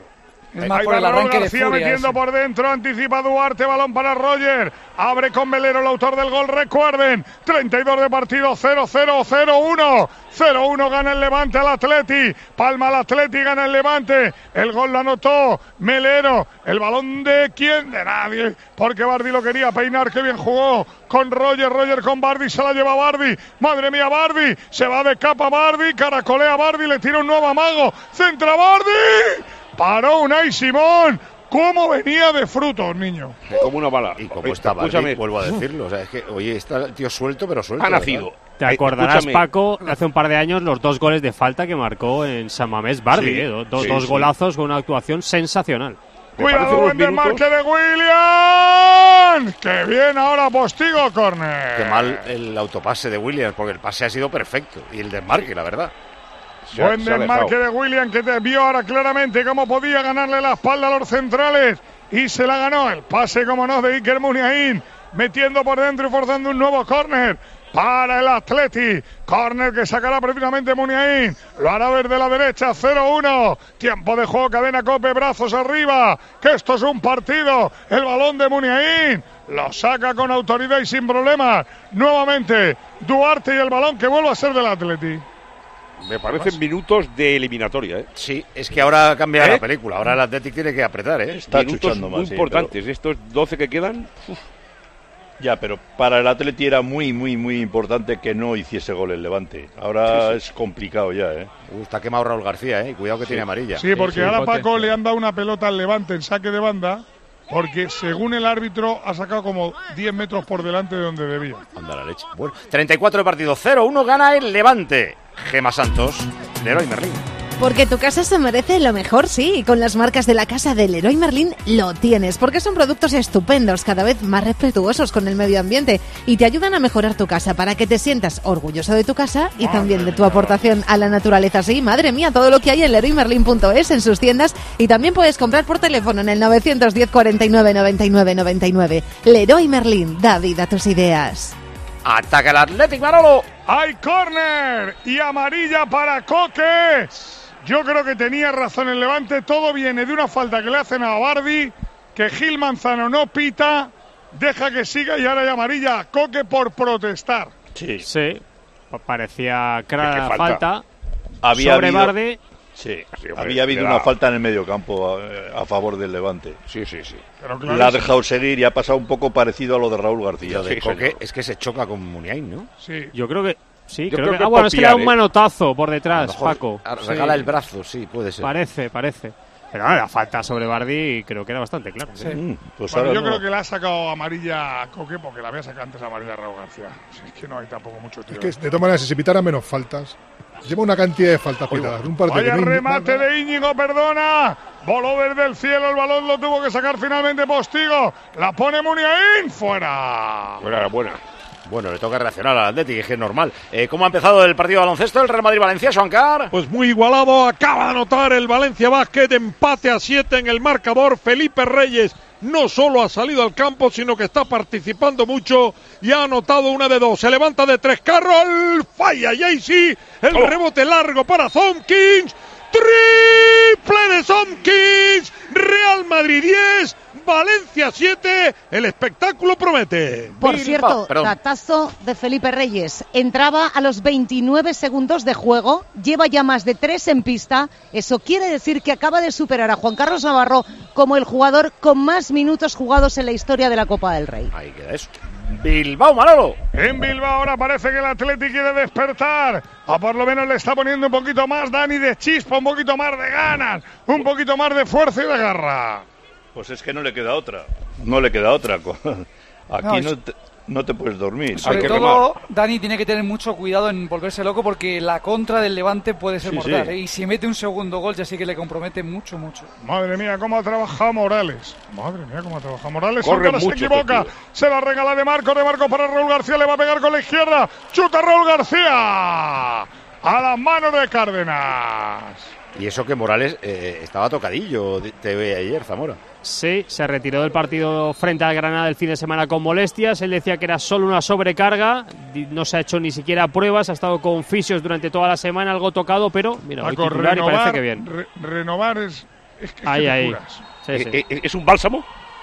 Es más Ahí por va el Raúl arranque de García furia metiendo ese. por dentro, anticipa Duarte, balón para Roger, abre con Melero, el autor del gol, recuerden, treinta y dos de partido, cero cero, cero uno, cero uno gana el Levante al Atleti, palma al Atleti, gana el Levante, el gol lo anotó Melero, el balón de quién, de nadie, porque Bardi lo quería peinar, que bien jugó con Roger, Roger con Bardi, se la lleva Bardi, madre mía Bardi, se va de capa Bardi, caracolea Bardi, le tira un nuevo amago, centra Bardi, paró Unai Simón. ¿Cómo venía de frutos, niño? Como una bala. Y cómo está Bardi, vuelvo a decirlo. O sea, es que, oye, está el tío suelto, pero suelto. Ha nacido. Te acordarás, Paco, hace un par de años los dos goles de falta que marcó en San Mamés Bardi, Sí, ¿eh? Do- do- sí, dos sí. golazos con una actuación sensacional. Cuidado, buen desmarque de William. ¡Qué bien ahora Postigo, córner! Qué mal el autopase de Williams, porque el pase ha sido perfecto. Y el desmarque, la verdad. Buen desmarque de William, que te vio ahora claramente cómo podía ganarle la espalda a los centrales. Y se la ganó. El pase, como no, de Iker Muniain. Metiendo por dentro y forzando un nuevo córner para el Atleti. Córner que sacará precisamente Muniain. Lo hará ver de la derecha. cero uno. Tiempo de juego. Cadena Cope. Brazos arriba. Que esto es un partido. El balón de Muniain. Lo saca con autoridad y sin problemas. Nuevamente Duarte y el balón que vuelve a ser del Atleti. Me parecen minutos de eliminatoria, ¿eh? Sí, es que ahora cambia ¿Eh? la película. Ahora el Athletic tiene que apretar, ¿eh? Está Minutos chuchando muy más, sí, importantes. Estos doce que quedan. Uf. Ya, pero para el Atleti era muy, muy, muy importante que no hiciese gol el Levante. Ahora Sí, sí. es complicado ya, ¿eh? Uh, está quemado Raúl García, ¿eh? Cuidado que Sí. tiene amarilla. Sí, porque Sí, ahora sí. Paco le han dado una pelota al Levante en saque de banda, porque según el árbitro ha sacado como diez metros por delante de donde debía. Anda la leche. Bueno, treinta y cuatro de partido, cero uno gana el Levante. Gema Santos, Leroy Merlin. Porque tu casa se merece lo mejor, sí, y con las marcas de la casa de Leroy Merlin lo tienes, porque son productos estupendos, cada vez más respetuosos con el medio ambiente y te ayudan a mejorar tu casa para que te sientas orgulloso de tu casa y también de tu aportación a la naturaleza. Sí, madre mía, todo lo que hay en leroy merlin punto es en sus tiendas y también puedes comprar por teléfono en el novecientos diez, cuarenta y nueve, noventa y nueve, noventa y nueve. Leroy Merlin, da vida a tus ideas. Ataca el Athletic, Manolo. ¡Hay córner! Y amarilla para Coque. Yo creo que tenía razón el Levante. Todo viene de una falta que le hacen a Bardi, que Gil Manzano no pita, deja que siga y ahora hay amarilla a Coque por protestar. Sí. Sí, pa- parecía clara Es la que falta. falta. Había sobre habido- Bardi. Sí, hombre, había habido le una da- falta en el medio campo a, a favor del Levante. Sí, sí, sí. Pero La ha dejado seguir y ha pasado un poco parecido a lo de Raúl García. Lo de Sí, Coque señor. es que se choca con Muniain, ¿no? Sí. Yo creo que sí, Yo creo, creo que, que ah, bueno, por es que le da pillar, un ¿eh? manotazo por A lo detrás, mejor Paco. regala Sí. el brazo, sí, puede ser. Parece, parece. Pero ah, la falta sobre Bardi creo que era bastante clara. Sí. Mm, pues Bueno, ahora yo no. creo que le ha sacado amarilla a Coque porque la había sacado antes amarilla a Raúl García. Es que no hay tampoco mucho tío. Es que de todas maneras, si se pitara menos faltas, lleva una cantidad de faltas pitadas. Un partido Vaya que no hay- remate de Íñigo, perdona. Voló desde el cielo, el balón lo tuvo que sacar finalmente Postigo. La pone Muniain, fuera. Buena, buena. Bueno, le toca reaccionar al Athletic, es que es normal. Eh, ¿Cómo ha empezado el partido de baloncesto? El Real Madrid-Valencia, Juancar. Pues muy igualado, acaba de anotar el Valencia Basket, empate a siete en el marcador. Felipe Reyes no solo ha salido al campo, sino que está participando mucho y ha anotado una de dos. Se levanta de tres, Carroll, falla Jaycee, el Oh. rebote largo para Thompkins, triple de Thompkins, Real Madrid diez, Valencia siete, el espectáculo promete. Por Bilbao, cierto, perdón. datazo de Felipe Reyes. Entraba a los veintinueve segundos de juego, lleva ya más de tres en pista. Eso quiere decir que acaba de superar a Juan Carlos Navarro como el jugador con más minutos jugados en la historia de la Copa del Rey. Ahí queda eso. Bilbao, Manolo. En Bilbao ahora parece que el Athletic quiere despertar. O por lo menos le está poniendo un poquito más Dani de chispa, un poquito más de ganas, un poquito más de fuerza y de garra. Pues es que no le queda otra. No le queda otra. Aquí No, no, es- te, no te puedes dormir. Sobre Hay que todo, Dani tiene que tener mucho cuidado en volverse loco porque la contra del Levante puede ser Sí, mortal. sí. ¿eh? Y si mete un segundo gol ya sí que le compromete mucho, mucho. Madre mía, cómo ha trabajado Morales. Madre mía, cómo ha trabajado Morales. Corre Ahora se mucho equivoca. este tío. Se la regala de Marco. De Marco para Raúl García. Le va a pegar con la izquierda. Chuta Raúl García. A las manos de Cárdenas. Y eso que Morales eh, estaba tocadillo, te veía ayer, Zamora. Sí, se retiró del partido frente al Granada el fin de semana con molestias. Él decía que era solo una sobrecarga. Di- No se ha hecho ni siquiera pruebas. Ha estado con fisios durante toda la semana, algo tocado, pero mira, hoy Paco, titular y parece que bien. re- renovar es Es que, ahí, que ahí. curas. Sí, sí. ¿Es, ¿Es un bálsamo?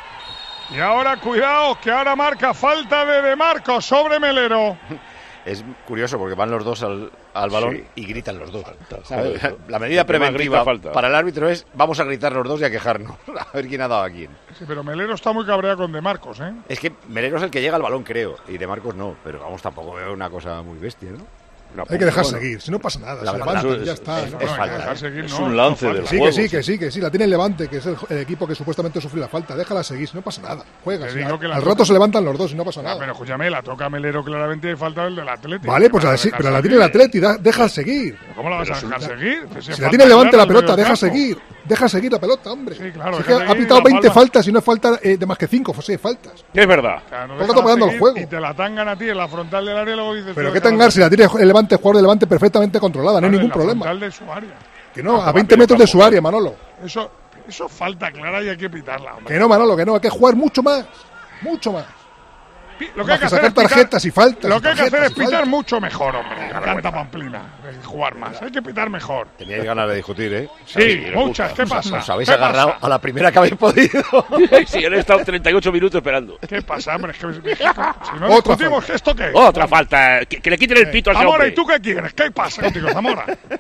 Y ahora, cuidado, que ahora marca falta de De Marcos sobre Melero. Es curioso porque van los dos al, al balón Sí. y gritan los dos. ¿sabes? La medida El tema preventiva grita falta. para el árbitro es vamos a gritar los dos y a quejarnos. A ver quién ha dado a quién. Sí, pero Melero está muy cabreado con De Marcos, ¿eh? Es que Melero es el que llega al balón, creo, y De Marcos no. Pero vamos, tampoco veo una cosa muy bestia, ¿no? No, Hay que dejar bueno. seguir, si no pasa nada. La Se verdad, levantan, es- ya está. es- No, es no, falta, dejar ¿eh? seguir, Es no, un no lance falta. del Sí, juego. que sí, que sí, que sí. La tiene el Levante, que es el, el equipo que supuestamente sufre la falta. Déjala seguir, si no pasa nada. Juega. Te si digo al que la al toca- rato se levantan los dos y no pasa Ah, nada. pero escúchame, la toca Melero claramente y falta el del Atlético. Vale, pues Para la, sí, dejar pero la seguir. tiene el Atleti, da- deja seguir. ¿Cómo la vas Pero a dejar si- seguir? Pues Si falta la tiene el Levante clara la del pelota, deja mediocampo. seguir. Deja seguir la pelota, hombre. Sí, claro, Si es deja que ha seguir pitado la veinte palma. faltas y no es falta eh, de más que cinco o seis faltas. Es verdad. Claro, Todo el déjala rato parando el seguir juego. Y te la tangan a ti en la frontal del área y luego dices... Pero tú, qué déjala tangar si seguir. la tiene el Levante, jugador del Levante perfectamente controlada, no hay Claro, ningún en la problema. frontal de su área. Que no, a veinte metros de su área, Manolo. Eso, eso falta clara y hay que pitarla, hombre. Que no, Manolo, que no, hay que jugar mucho más. Mucho más. Pi- Lo que Más hay que que hacer sacar es pitar- tarjetas y faltas. Lo y que hay que hacer tarjetas es y pitar faltas. mucho mejor, hombre. Me encanta Pamplina. eh, Jugar más. Hay que pitar mejor. Teníais ganas de discutir, ¿eh? Sí, muchas. ¿Qué pasa? Os habéis ¿Qué agarrado pasa? a la primera que habéis podido. Sí, han estado treinta y ocho minutos esperando. ¿Qué pasa, hombre? Es que, si no Otra discutimos, falta. ¿esto qué? Otra falta. Que, que le quiten el pito a ese Zamora, hombre. ¿y tú qué quieres? ¿Qué pasa contigo, Zamora?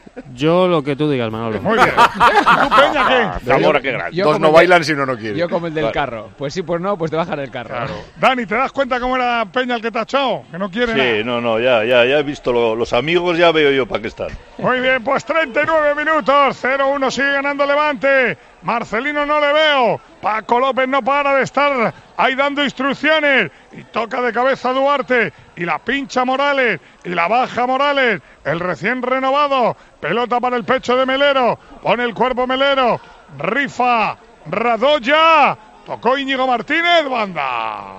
Yo lo que tú digas, Manolo. Muy bien. ¿Y tú, Peña, qué? Zamora, qué grande. Yo Dos como no el bailan de- si uno no quiere. Yo como el del Claro. carro. Pues sí, pues no, pues te bajan el carro. Claro. Dani, ¿te das cuenta cómo era Peña el que te ha echado? Que no quiere Sí, no, no, ya, ya, ya he visto lo- los amigos, ya veo yo para qué están. nada. Muy bien, pues treinta y nueve minutos. cero uno sigue ganando Levante. Marcelino no le veo. Paco López no para de estar ahí dando instrucciones. Y toca de cabeza Duarte. Y la pincha Morales. Y la baja Morales. El recién renovado. Pelota para el pecho de Melero. Pone el cuerpo Melero. Rifa. Radoya. Tocó Íñigo Martínez. Banda.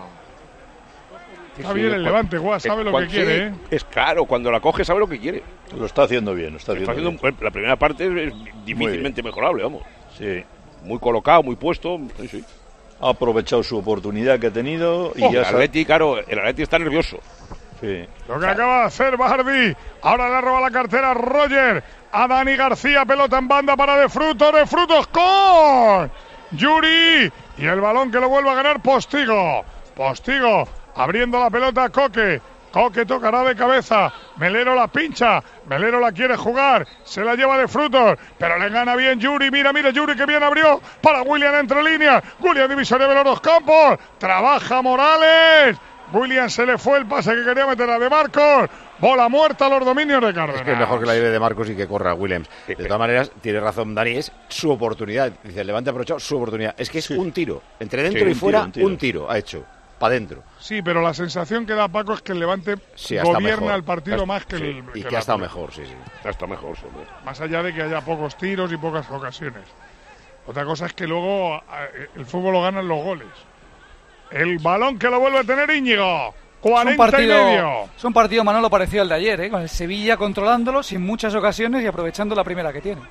Está bien el Levante, Guas, sabe lo que Cuando- quiere, sí, ¿eh? Es claro, cuando la coge sabe lo que quiere. Lo está haciendo bien, lo está Está haciendo haciendo un- la primera parte es difícilmente mejorable, vamos. Sí. Muy colocado, muy puesto. Sí, sí. Ha aprovechado su oportunidad que ha tenido y Oh, ya el sa- Atleti, claro, el Atleti está nervioso. Sí. Lo que acaba de hacer Bardi. Ahora le roba la cartera a Roger. A Dani García. Pelota en banda para De Frutos. De Frutos con Yuri. Y el balón que lo vuelve a ganar Postigo. Postigo abriendo la pelota a Coque. Coque tocará de cabeza. Melero la pincha. Melero la quiere jugar. Se la lleva De Frutos. Pero le gana bien Yuri. Mira, mira Yuri que bien abrió. Para William entre líneas. William divisoria de los dos campos. Trabaja Morales. William se le fue el pase que quería meter a De Marcos. Bola muerta a los dominios de Cárdenas. Es que es mejor que la lleve de Marcos y que corra Williams. De todas maneras, tiene razón Dani, es su oportunidad. Dice, el Levante ha aprovechado su oportunidad. Es que es un tiro. Entre dentro Sí, y un fuera, tiro, un tiro. un tiro ha hecho. Para adentro. Sí, pero la sensación que da Paco es que el Levante Sí, ha estado gobierna mejor. el partido Ha- más que sí, el y que que el ha estado Atlético. mejor, sí, sí. Ya está mejor, hombre. Más allá de que haya pocos tiros y pocas ocasiones. Otra cosa es que luego eh, el fútbol lo ganan los goles. El balón que lo vuelve a tener Íñigo. Es un cuarenta y partido, medio. es un partido, Manolo, parecido al de ayer, ¿eh? Con el Sevilla controlándolo sin muchas ocasiones y aprovechando la primera que tiene.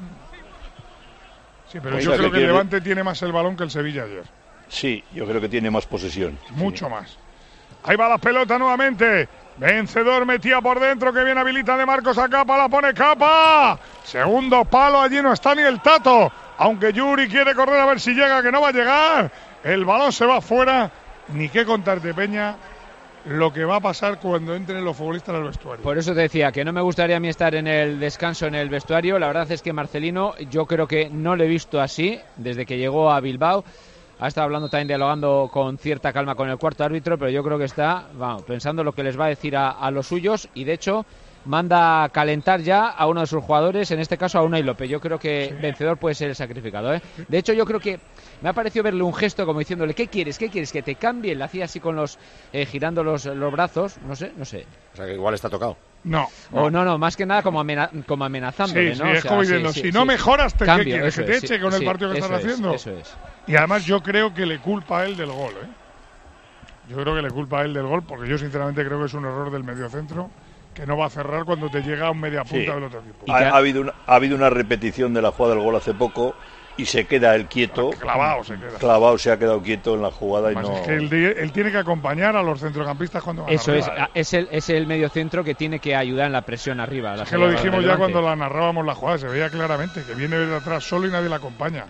Sí, pero O yo sea, creo que que el tiene- Levante tiene más el balón que el Sevilla ayer. Sí, yo creo que tiene más posesión. Mucho más. Ahí va la pelota nuevamente. Vencedor metía por dentro, que bien habilita de Marcos a Capa, la pone Capa. Segundo palo, allí no está ni el Tato. Aunque Yuri quiere correr a ver si llega, que no va a llegar. El balón se va fuera. Ni qué contarte, Peña, lo que va a pasar cuando entren los futbolistas al vestuario. Por eso te decía que no me gustaría a mí estar en el descanso en el vestuario. La verdad es que Marcelino, yo creo que no lo he visto así desde que llegó a Bilbao. Ha estado hablando también, dialogando con cierta calma con el cuarto árbitro, pero yo creo que está, vamos, pensando lo que les va a decir a, a los suyos y de hecho manda a calentar ya a uno de sus jugadores, en este caso a Unai López. Yo creo que sí. Vencedor puede ser el sacrificado, ¿eh? De hecho, yo creo que me ha parecido verle un gesto como diciéndole, ¿qué quieres? ¿Qué quieres? ¿Que te cambie? Le hacía así con los, eh, girando los, los brazos, no sé, no sé. O sea, que igual está tocado. No. O no, no, más que nada como, amena como amenazándole, Sí, ¿no? sí, O es sea, como sí, diciendo, sí, si sí, no sí. mejoras, ¿te Cambio, qué quieres? eso ¿Que te es, eche sí, con el sí, partido que eso estás es, haciendo? Eso es. Y además yo creo que le culpa a él del gol, ¿eh? Yo creo que le culpa a él del gol, porque yo sinceramente creo que es un error del mediocentro que no va a cerrar cuando te llega a un media punta Sí. del otro equipo. Ha, ha habido una, ha habido una repetición de la jugada del gol hace poco y se queda él quieto. Clavado se queda. Clavado se ha quedado quieto en la jugada y Además, no. es que él, él tiene que acompañar a los centrocampistas cuando van Eso es, arriba. es el, es el mediocentro que tiene que ayudar en la presión arriba. La Es que lo salida dijimos del ya Levante. cuando la narrábamos la jugada, se veía claramente que viene de atrás solo y nadie la acompaña.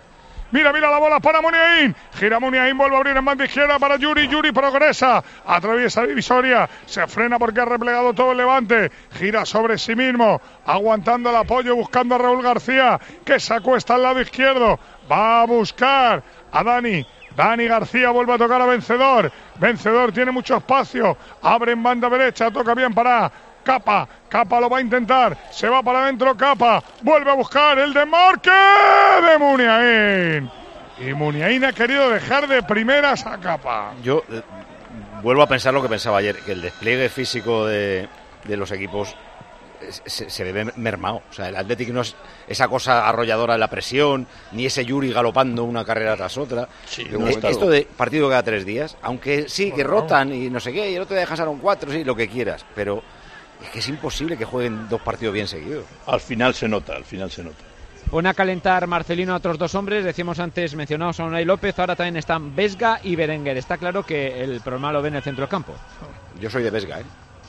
Mira, mira la bola para Muniain. Gira Muniain, vuelve a abrir en banda izquierda para Yuri. Yuri progresa, atraviesa divisoria, se frena porque ha replegado todo el Levante. Gira sobre sí mismo, aguantando el apoyo, buscando a Raúl García, que se acuesta al lado izquierdo. Va a buscar a Dani. Dani García vuelve a tocar a Vencedor. Vencedor tiene mucho espacio. Abre en banda derecha, toca bien para Capa. Capa lo va a intentar. Se va para adentro Capa. Vuelve a buscar el desmarque de Muniain. Y Muniain ha querido dejar de primeras a Capa. Yo eh, vuelvo a pensar lo que pensaba ayer, que el despliegue físico de, de los equipos Se, se ve mermado. O sea, el Athletic no es esa cosa arrolladora de la presión, ni ese Yuri galopando una carrera tras otra. Sí, es, esto de partido cada tres días, aunque sí, que rotan y no sé qué, y el otro día dejaron cuatro, sí, lo que quieras, pero es que es imposible que jueguen dos partidos bien seguidos. Al final se nota, al final se nota. Pone a calentar Marcelino a otros dos hombres, decíamos antes, mencionados a Unai López, ahora también están Vesga y Berenguer. Está claro que el problema lo ve en el centro del campo. Yo soy de Vesga, ¿eh?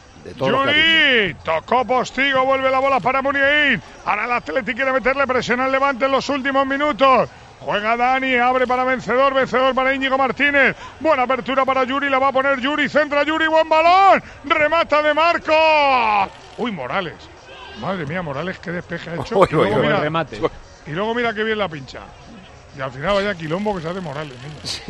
Yuri, tocó Postigo, vuelve la bola para Muniain. Ahora el Athletic quiere meterle presión al Levante en los últimos minutos. Juega Dani, abre para Vencedor, Vencedor para Íñigo Martínez. Buena apertura para Yuri, la va a poner Yuri, centra Yuri, buen balón. Remata de Marcos. Uy, Morales. Madre mía, Morales, qué despeje ha hecho. Uy, y, luego uy, mira, remate. y luego mira qué bien la pincha. Y al final vaya quilombo que se hace Morales, niño. Sí.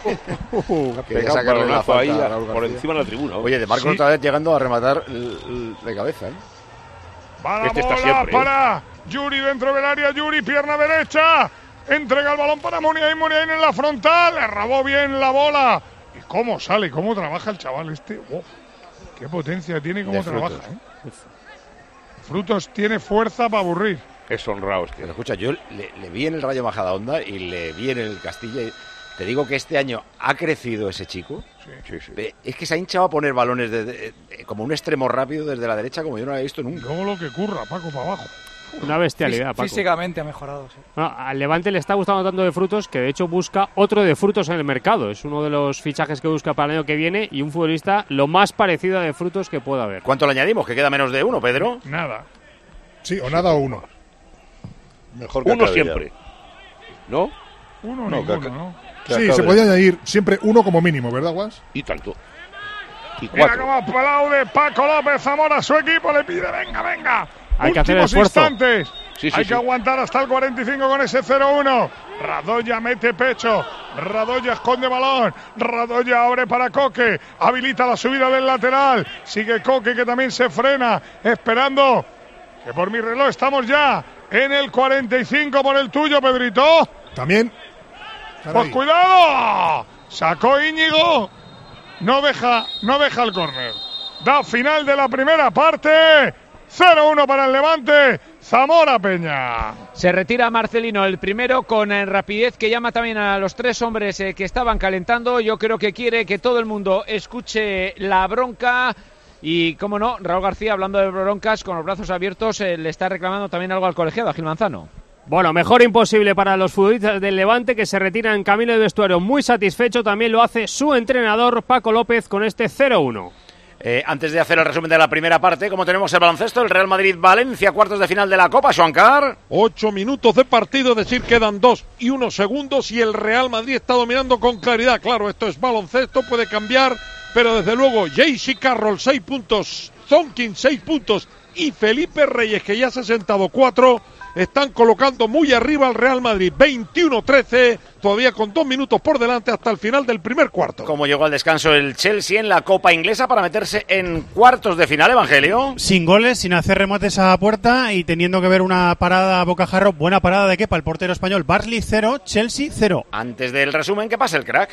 uh, ha pegado un balonazo ahí a, por encima de la tribuna. Oye, de Marcos sí. Otra vez llegando a rematar el, el, de cabeza, ¿eh? Va la este bola está siempre, para ¿eh? Yuri dentro del área, Yuri, pierna derecha. Entrega el balón para Muniain, Muniain en la frontal. Le robó bien la bola. ¿Y cómo sale? ¿Cómo trabaja el chaval este? Oh, qué potencia tiene y cómo de trabaja, frutos. ¿eh? Frutos tiene fuerza para aburrir. Es honrado, tío. Pero escucha, yo le, le vi en el Rayo Majadahonda y le vi en el Castilla. Y te digo que este año ha crecido ese chico. Sí, sí, sí. Es que se ha hinchado a poner balones de, de, de, como un extremo rápido desde la derecha, como yo no lo he visto nunca. Luego lo que curra, Paco, para abajo. Una bestialidad, Paco. Físicamente ha mejorado, sí. Bueno, al Levante le está gustando tanto de Frutos que de hecho busca otro de Frutos en el mercado. Es uno de los fichajes que busca para el año que viene y un futbolista lo más parecido a de Frutos que pueda haber. ¿Cuánto le añadimos? ¿Que queda menos de uno, Pedro? Nada. Sí, o nada o uno. Mejor que uno siempre. ¿No? Uno no, ninguno, que, ¿no? Que sí, se puede añadir siempre uno como mínimo, ¿verdad, Guas? Y tanto. Y Mira cuatro. cómo aplaude Paco López Zamora a su equipo, le pide, venga, venga. Hay Últimos que hacer el esfuerzo. instantes. Sí, sí, Hay sí. que aguantar hasta el cuarenta y cinco con ese cero uno. Radoya mete pecho. Radoya esconde balón. Radoya abre para Coque. Habilita la subida del lateral. Sigue Coque que también se frena. Esperando. Que por mi reloj estamos ya en el cuarenta y cinco por el tuyo, Pedrito. También. Pues cuidado. Sacó Íñigo. No deja, no deja el córner. Da final de la primera parte. cero uno para el Levante. Zamora Peña. Se retira Marcelino, el primero con eh, rapidez, que llama también a los tres hombres eh, que estaban calentando. Yo creo que quiere que todo el mundo escuche la bronca. Y, cómo no, Raúl García, hablando de broncas, con los brazos abiertos, eh, le está reclamando también algo al colegiado, a Gil Manzano. Bueno, mejor imposible para los futbolistas del Levante, que se retiran en camino de vestuario muy satisfecho. También lo hace su entrenador, Paco López, con este cero uno. Eh, antes de hacer el resumen de la primera parte, como tenemos el baloncesto, el Real Madrid-Valencia, cuartos de final de la Copa, Xuancar. Ocho minutos de partido, es decir, quedan dos y unos segundos y el Real Madrid está dominando con claridad. Claro, esto es baloncesto, puede cambiar, pero desde luego J C Carroll, seis puntos, Zonkin, seis puntos y Felipe Reyes, que ya se ha sentado cuatro, están colocando muy arriba al Real Madrid, veintiuno trece, todavía con dos minutos por delante hasta el final del primer cuarto. Como llegó al descanso el Chelsea en la Copa Inglesa para meterse en cuartos de final, Evangelio. Sin goles, sin hacer remates a puerta y teniendo que ver una parada a bocajarro, buena parada de Kepa, el portero español. Barnsley cero, Chelsea cero. Antes del resumen, ¿qué pasa el crack?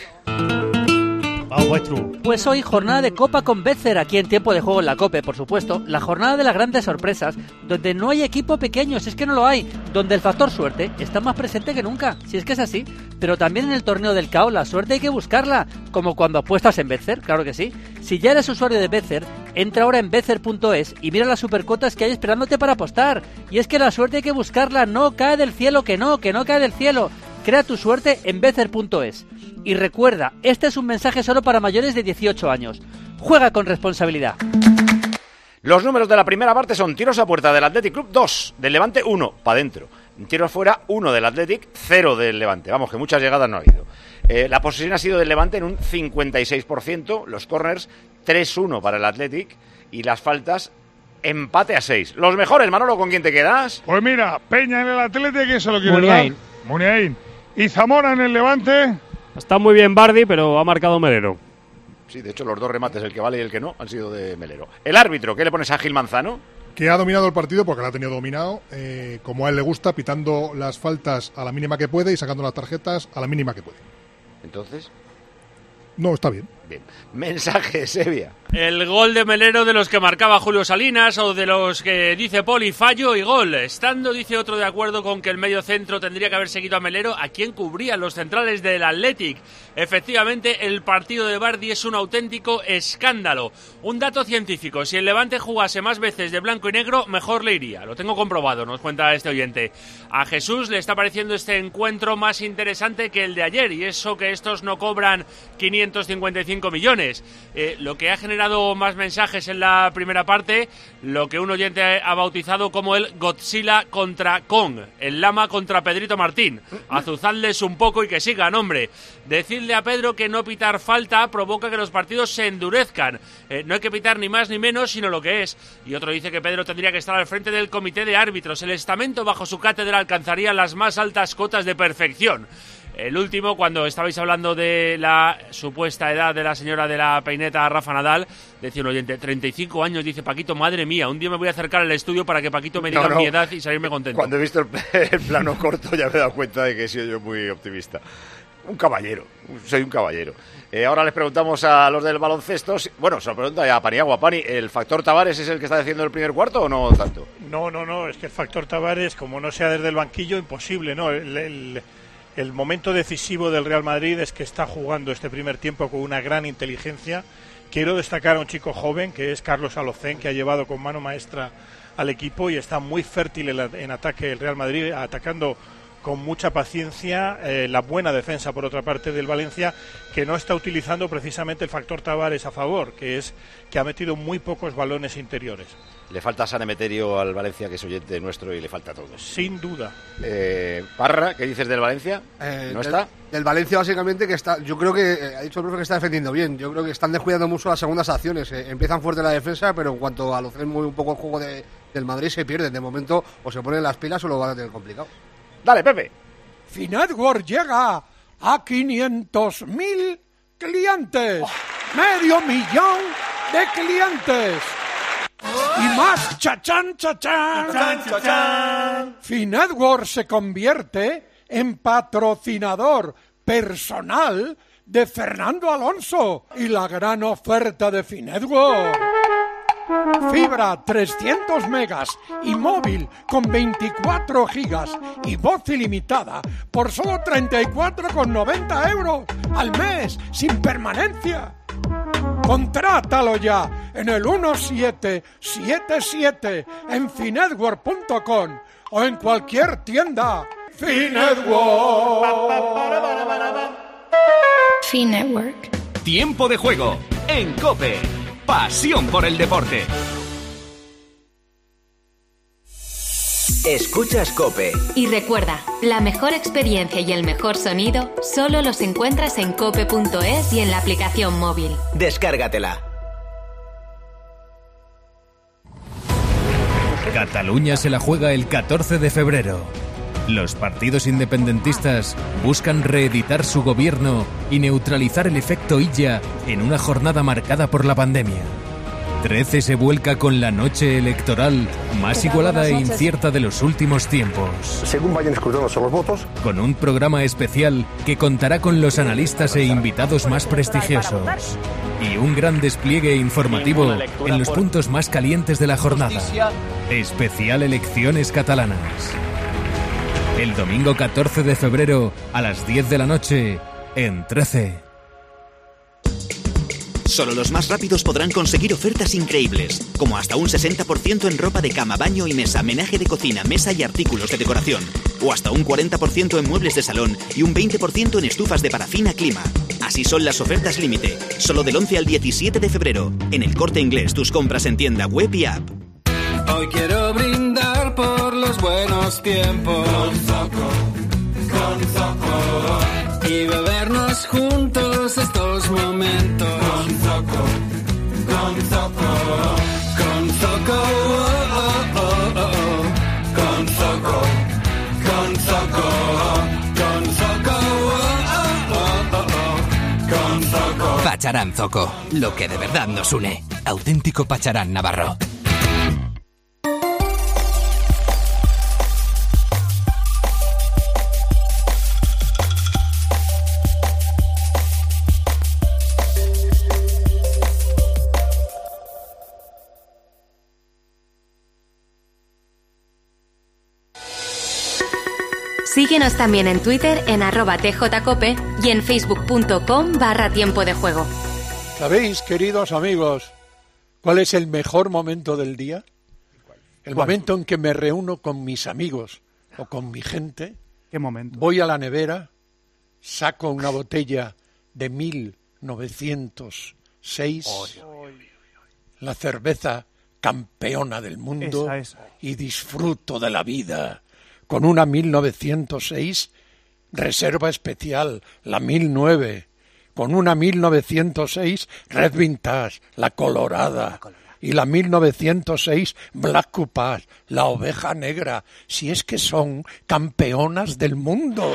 Pues hoy jornada de Copa con Betzer, aquí en Tiempo de Juego en la COPE, por supuesto, la jornada de las grandes sorpresas, donde no hay equipo pequeño, si es que no lo hay, donde el factor suerte está más presente que nunca, si es que es así, pero también en el torneo del C A O la suerte hay que buscarla, como cuando apuestas en Betzer, claro que sí. Si ya eres usuario de Betzer, entra ahora en betzer punto es y mira las supercuotas que hay esperándote para apostar, y es que la suerte hay que buscarla, no cae del cielo, que no, que no cae del cielo. Crea tu suerte en betzer punto es. Y recuerda, este es un mensaje solo para mayores de dieciocho años. Juega con responsabilidad. Los números de la primera parte son tiros a puerta del Athletic Club dos, del Levante uno, para adentro. Tiros fuera, uno del Athletic, cero del Levante. Vamos, que muchas llegadas no ha habido. Eh, la posesión ha sido del Levante en un cincuenta y seis por ciento, los corners tres uno para el Athletic y las faltas empate a seis. Los mejores, Manolo, ¿con quién te quedas? Pues mira, Peña en el Athletic, ¿quién se lo quiere Muniain. dar? Muniain. Y Zamora en el Levante. Está muy bien Bardi, pero ha marcado Melero. Sí, de hecho los dos remates, el que vale y el que no, han sido de Melero. El árbitro, ¿qué le pones a Gil Manzano? Que ha dominado el partido porque lo ha tenido dominado, eh, como a él le gusta, pitando las faltas a la mínima que puede y sacando las tarjetas a la mínima que puede. Entonces, no, está bien. Bien. Mensaje, Sevilla. El gol de Melero de los que marcaba Julio Salinas o de los que dice Poli, fallo y gol. Estando, dice otro, de acuerdo con que el medio centro tendría que haber seguido a Melero, ¿a quién cubrían los centrales del Athletic? Efectivamente, el partido de Bardi es un auténtico escándalo. Un dato científico, si el Levante jugase más veces de blanco y negro, mejor le iría. Lo tengo comprobado, nos cuenta este oyente. A Jesús le está pareciendo este encuentro más interesante que el de ayer, y eso que estos no cobran quinientos cincuenta y cinco millones. Eh, lo que ha generado más mensajes en la primera parte, lo que un oyente ha bautizado como el Godzilla contra Kong, el Lama contra Pedrito Martín. Azuzadles un poco y que sigan, hombre. Decidle a Pedro que no pitar falta provoca que los partidos se endurezcan. Eh, no hay que pitar ni más ni menos, sino lo que es. Y otro dice que Pedro tendría que estar al frente del comité de árbitros. El estamento bajo su cátedra alcanzaría las más altas cotas de perfección. El último, cuando estabais hablando de la supuesta edad de la señora de la peineta, Rafa Nadal, decía un oyente, treinta y cinco años, dice Paquito, madre mía, un día me voy a acercar al estudio para que Paquito me diga No, no. mi edad y salirme contento. Cuando he visto el, el plano corto ya me he dado cuenta de que he sido yo muy optimista. Un caballero, soy un caballero. Eh, ahora les preguntamos a los del baloncesto, si, bueno, se lo pregunta a Paniagua. Pani, ¿el factor Tavares es el que está haciendo el primer cuarto o no tanto? No, no, no, es que el factor Tavares, como no sea desde el banquillo, imposible, ¿no? El, el, el momento decisivo del Real Madrid es que está jugando este primer tiempo con una gran inteligencia. Quiero destacar a un chico joven que es Carlos Alocén, que ha llevado con mano maestra al equipo y está muy fértil en, en ataque el Real Madrid, atacando con mucha paciencia, eh, la buena defensa por otra parte del Valencia, que no está utilizando precisamente el factor Tavares a favor, que es que ha metido muy pocos balones interiores. Le falta San Emeterio al Valencia, que es oyente nuestro, y le falta todo. Sin duda. Eh, Parra, ¿qué dices del Valencia? Eh, ¿No del, está? Del Valencia, básicamente, que está. Yo creo que eh, ha dicho el profe que está defendiendo bien. Yo creo que están descuidando mucho las segundas acciones. Eh, empiezan fuerte la defensa, pero en cuanto a lo que es muy un poco el juego de, del Madrid, se pierden. De momento, o se ponen las pilas o lo van a tener complicado. Dale, Pepe. Finetwork llega a quinientos mil clientes. Medio millón de clientes. Y más, chachán, chachán. Chachán, chachán. Finetwork se convierte en patrocinador personal de Fernando Alonso. Y la gran oferta de Finetwork: fibra trescientos megas y móvil con veinticuatro gigas y voz ilimitada por solo treinta y cuatro con noventa euros al mes, sin permanencia. Contrátalo ya en el uno siete siete siete en finetwork punto com o en cualquier tienda. Finetwork. Finetwork. Tiempo de juego en COPE. Pasión por el deporte. Escuchas COPE. Y recuerda, la mejor experiencia y el mejor sonido solo los encuentras en cope punto es y en la aplicación móvil. Descárgatela. Cataluña se la juega el catorce de febrero. Los partidos independentistas buscan reeditar su gobierno y neutralizar el efecto Illa en una jornada marcada por la pandemia. trece se vuelca con la noche electoral más igualada e incierta de los últimos tiempos. Según vayan escrutándose los votos. Con un programa especial que contará con los analistas e invitados más prestigiosos. Y un gran despliegue informativo en los puntos más calientes de la jornada. Especial Elecciones Catalanas. El domingo catorce de febrero a las diez de la noche en trece. Solo los más rápidos podrán conseguir ofertas increíbles, como hasta un sesenta por ciento en ropa de cama, baño y mesa, menaje de cocina, mesa y artículos de decoración, o hasta un cuarenta por ciento en muebles de salón y un veinte por ciento en estufas de parafina Clima. Así son las ofertas límite, solo del once al diecisiete de febrero. En El Corte Inglés, tus compras en tienda web y app. Hoy quiero brindar por los los buenos tiempos. Con Zoco, con Zoco. Y bebernos juntos estos momentos. Con Zoco, con Zoco. Con Zoco, oh, oh, oh, oh. Con Zoco, con Zoco. Con Zoco, oh, oh, oh, oh. Con Zoco. Pacharán Zoco, lo que de verdad nos une. Auténtico Pacharán navarro. Síguenos también en Twitter en arroba tjcope y en facebook.com barra tiempo de juego. ¿Sabéis, queridos amigos, cuál es el mejor momento del día? El ¿Cuál? momento en que me reúno con mis amigos o con mi gente. ¿Qué momento? Voy a la nevera, saco una botella de mil novecientos seis, la cerveza campeona del mundo, Esa, esa. y disfruto de la vida con una mil novecientos seis reserva especial, la mil nueve, con una mil novecientos seis Red Vintage, la colorada, y la mil novecientos seis Black Coupage, la oveja negra, si es que son campeonas del mundo.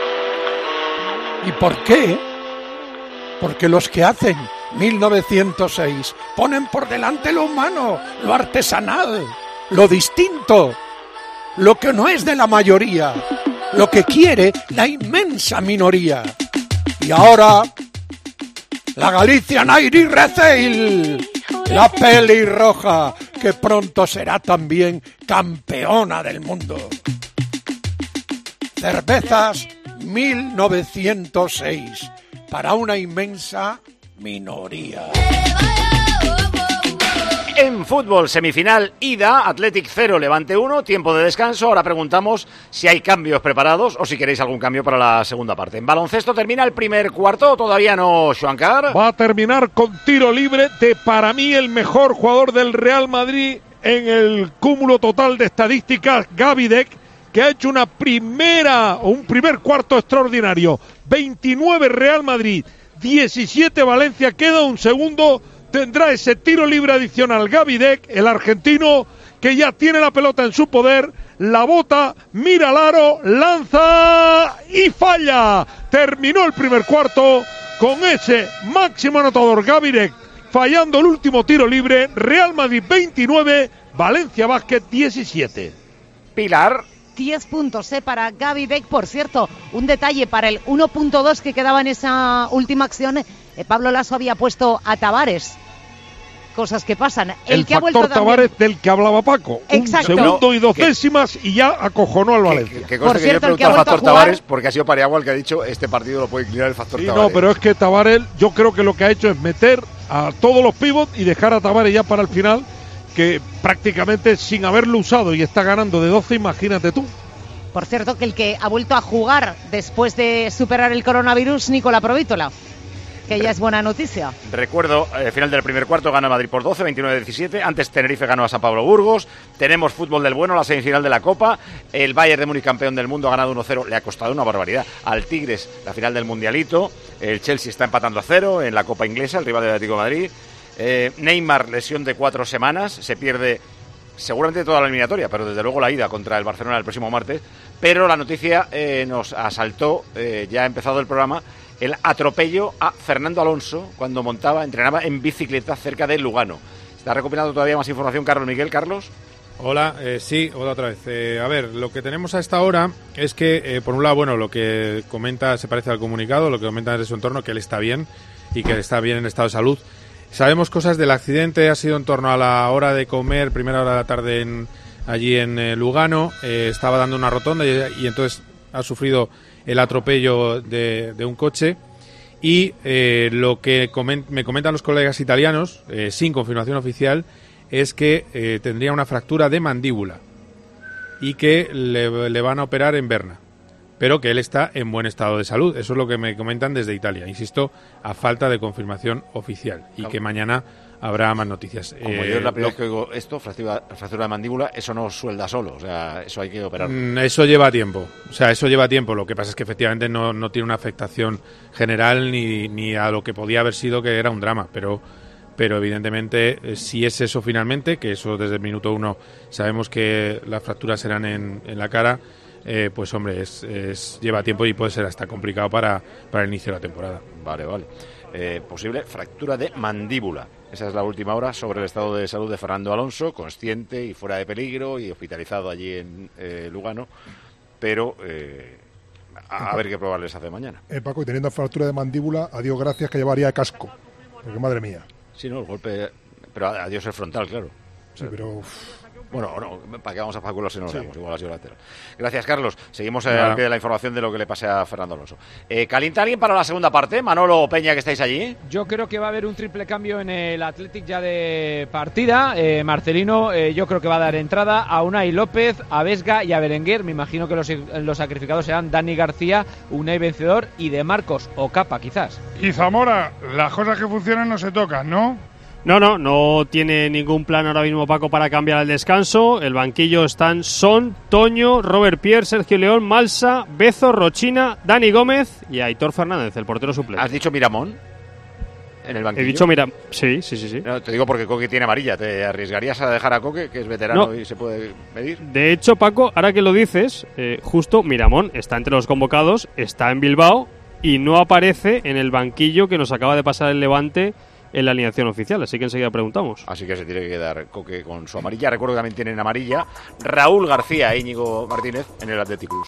¿Y por qué? Porque los que hacen mil novecientos seis ponen por delante lo humano, lo artesanal, lo distinto, lo que no es de la mayoría, lo que quiere la inmensa minoría. Y ahora, la Galician Irish Retail, la pelirroja, que pronto será también campeona del mundo. Cervezas mil novecientos seis, para una inmensa minoría. En fútbol, semifinal, ida, Athletic cero, Levante uno, tiempo de descanso. Ahora preguntamos si hay cambios preparados o si queréis algún cambio para la segunda parte. En baloncesto termina el primer cuarto, todavía no, Xuancar. Va a terminar con tiro libre de, para mí, el mejor jugador del Real Madrid en el cúmulo total de estadísticas, Gaby Deck, que ha hecho una primera, un primer cuarto extraordinario. veintinueve Real Madrid, diecisiete Valencia, queda un segundo. Tendrá ese tiro libre adicional Gaby Deck, el argentino, que ya tiene la pelota en su poder, la bota, mira al aro, lanza y falla. Terminó el primer cuarto con ese máximo anotador Gaby Deck, fallando el último tiro libre. Real Madrid veintinueve, Valencia Basket diecisiete. Pilar. diez puntos eh, para Gaby Deck. Por cierto, un detalle para el uno punto dos que quedaba en esa última acción. Eh, Pablo Lasso había puesto a Tavares. Cosas que pasan. El, el que ha vuelto factor también... Tavares del que hablaba Paco. Exacto. Un segundo y dos ¿Qué? décimas y ya acojonó al Valencia. Que, que conste que yo he preguntado al factor Tavares porque ha sido Pariagua el que ha dicho este partido lo puede inclinar el factor Sí, Tavares. no, pero es que Tavares, yo creo que lo que ha hecho es meter a todos los pivots y dejar a Tavares ya para el final, que prácticamente sin haberlo usado y está ganando de doce, imagínate tú. Por cierto, que el que ha vuelto a jugar después de superar el coronavirus, Nicola Provítola, que ya es buena noticia. Recuerdo, eh, final del primer cuarto gana Madrid por doce, veintinueve diecisiete. Antes Tenerife ganó a San Pablo Burgos. Tenemos fútbol del bueno, la semifinal de la Copa. El Bayern de Múnich, campeón del mundo, ha ganado uno cero. Le ha costado una barbaridad al Tigres la final del Mundialito. El Chelsea está empatando a cero en la Copa Inglesa, el rival del Atlético de Madrid. Eh, Neymar, lesión de cuatro semanas. Se pierde seguramente toda la eliminatoria, pero desde luego la ida contra el Barcelona el próximo martes. Pero la noticia eh, nos asaltó, eh, ya ha empezado el programa, el atropello a Fernando Alonso cuando montaba, entrenaba en bicicleta cerca de Lugano. ¿Está recopilando todavía más información Carlos Miguel? Carlos. Hola, eh, sí, hola otra vez. Eh, a ver, lo que tenemos a esta hora es que, eh, por un lado, bueno, lo que comenta se parece al comunicado, lo que comenta desde su entorno, que él está bien y que está bien en estado de salud. Sabemos cosas del accidente, ha sido en torno a la hora de comer, primera hora de la tarde en, allí en eh, Lugano, eh, estaba dando una rotonda y, y entonces ha sufrido el atropello de, de un coche y eh, lo que coment- me comentan los colegas italianos, eh, sin confirmación oficial, es que eh, tendría una fractura de mandíbula y que le, le van a operar en Berna. pero que él está en buen estado de salud. Eso es lo que me comentan desde Italia, insisto, a falta de confirmación oficial, y que mañana habrá más noticias. Como eh, yo es la primera lo, vez que oigo esto, fractura, fractura de mandíbula, eso no suelda solo, o sea, eso hay que operar. Mm, eso lleva tiempo, o sea, eso lleva tiempo. Lo que pasa es que efectivamente no, no tiene una afectación general ni, ni a lo que podía haber sido, que era un drama, pero pero evidentemente eh, si es eso finalmente, que eso desde el minuto uno sabemos que las fracturas serán en, en la cara, eh, pues hombre, es, es lleva tiempo y puede ser hasta complicado para, para el inicio de la temporada. Vale, vale. Eh, posible fractura de mandíbula. Esa es la última hora sobre el estado de salud de Fernando Alonso, consciente y fuera de peligro y hospitalizado allí en eh, Lugano, pero eh, a, a ver qué pruebas les hace mañana. Eh, Paco, y teniendo fractura de mandíbula, a Dios gracias que llevaría casco, porque madre mía. Sí, no, el golpe, pero adiós el frontal, claro. Sí, pero... Uf. Bueno, no, ¿para qué vamos a especular si no lo sabemos? Sí. Igual ha sido lateral. Gracias, Carlos. Seguimos eh, Nada. al pie de la información de lo que le pase a Fernando Alonso. Eh, ¿Calienta alguien para la segunda parte? Manolo o Peña, que estáis allí. Yo creo que va a haber un triple cambio en el Athletic ya de partida. Eh, Marcelino, eh, yo creo que va a dar entrada a Unai López, a Vesga y a Berenguer. Me imagino que los, los sacrificados serán Dani García, Unai vencedor y De Marcos o Capa, quizás. Y Zamora, las cosas que funcionan no se tocan, ¿no? No, no, no tiene ningún plan ahora mismo Paco para cambiar el descanso. El banquillo están Son, Toño, Robert Pierre, Sergio León, Malsa, Bezo, Rochina, Dani Gómez y Aitor Fernández, el portero suplente. ¿Has dicho Miramón en el banquillo? He dicho Miramón, sí, sí, sí. sí. No, te digo porque Coque tiene amarilla. ¿Te arriesgarías a dejar a Coque, que es veterano No. y se puede medir? De hecho, Paco, ahora que lo dices, eh, justo Miramón está entre los convocados, está en Bilbao y no aparece en el banquillo que nos acaba de pasar el Levante en la alineación oficial, así que enseguida preguntamos. Así que se tiene que quedar Coque con su amarilla. Recuerdo que también tienen amarilla Raúl García e Íñigo Martínez en el Athletic Club.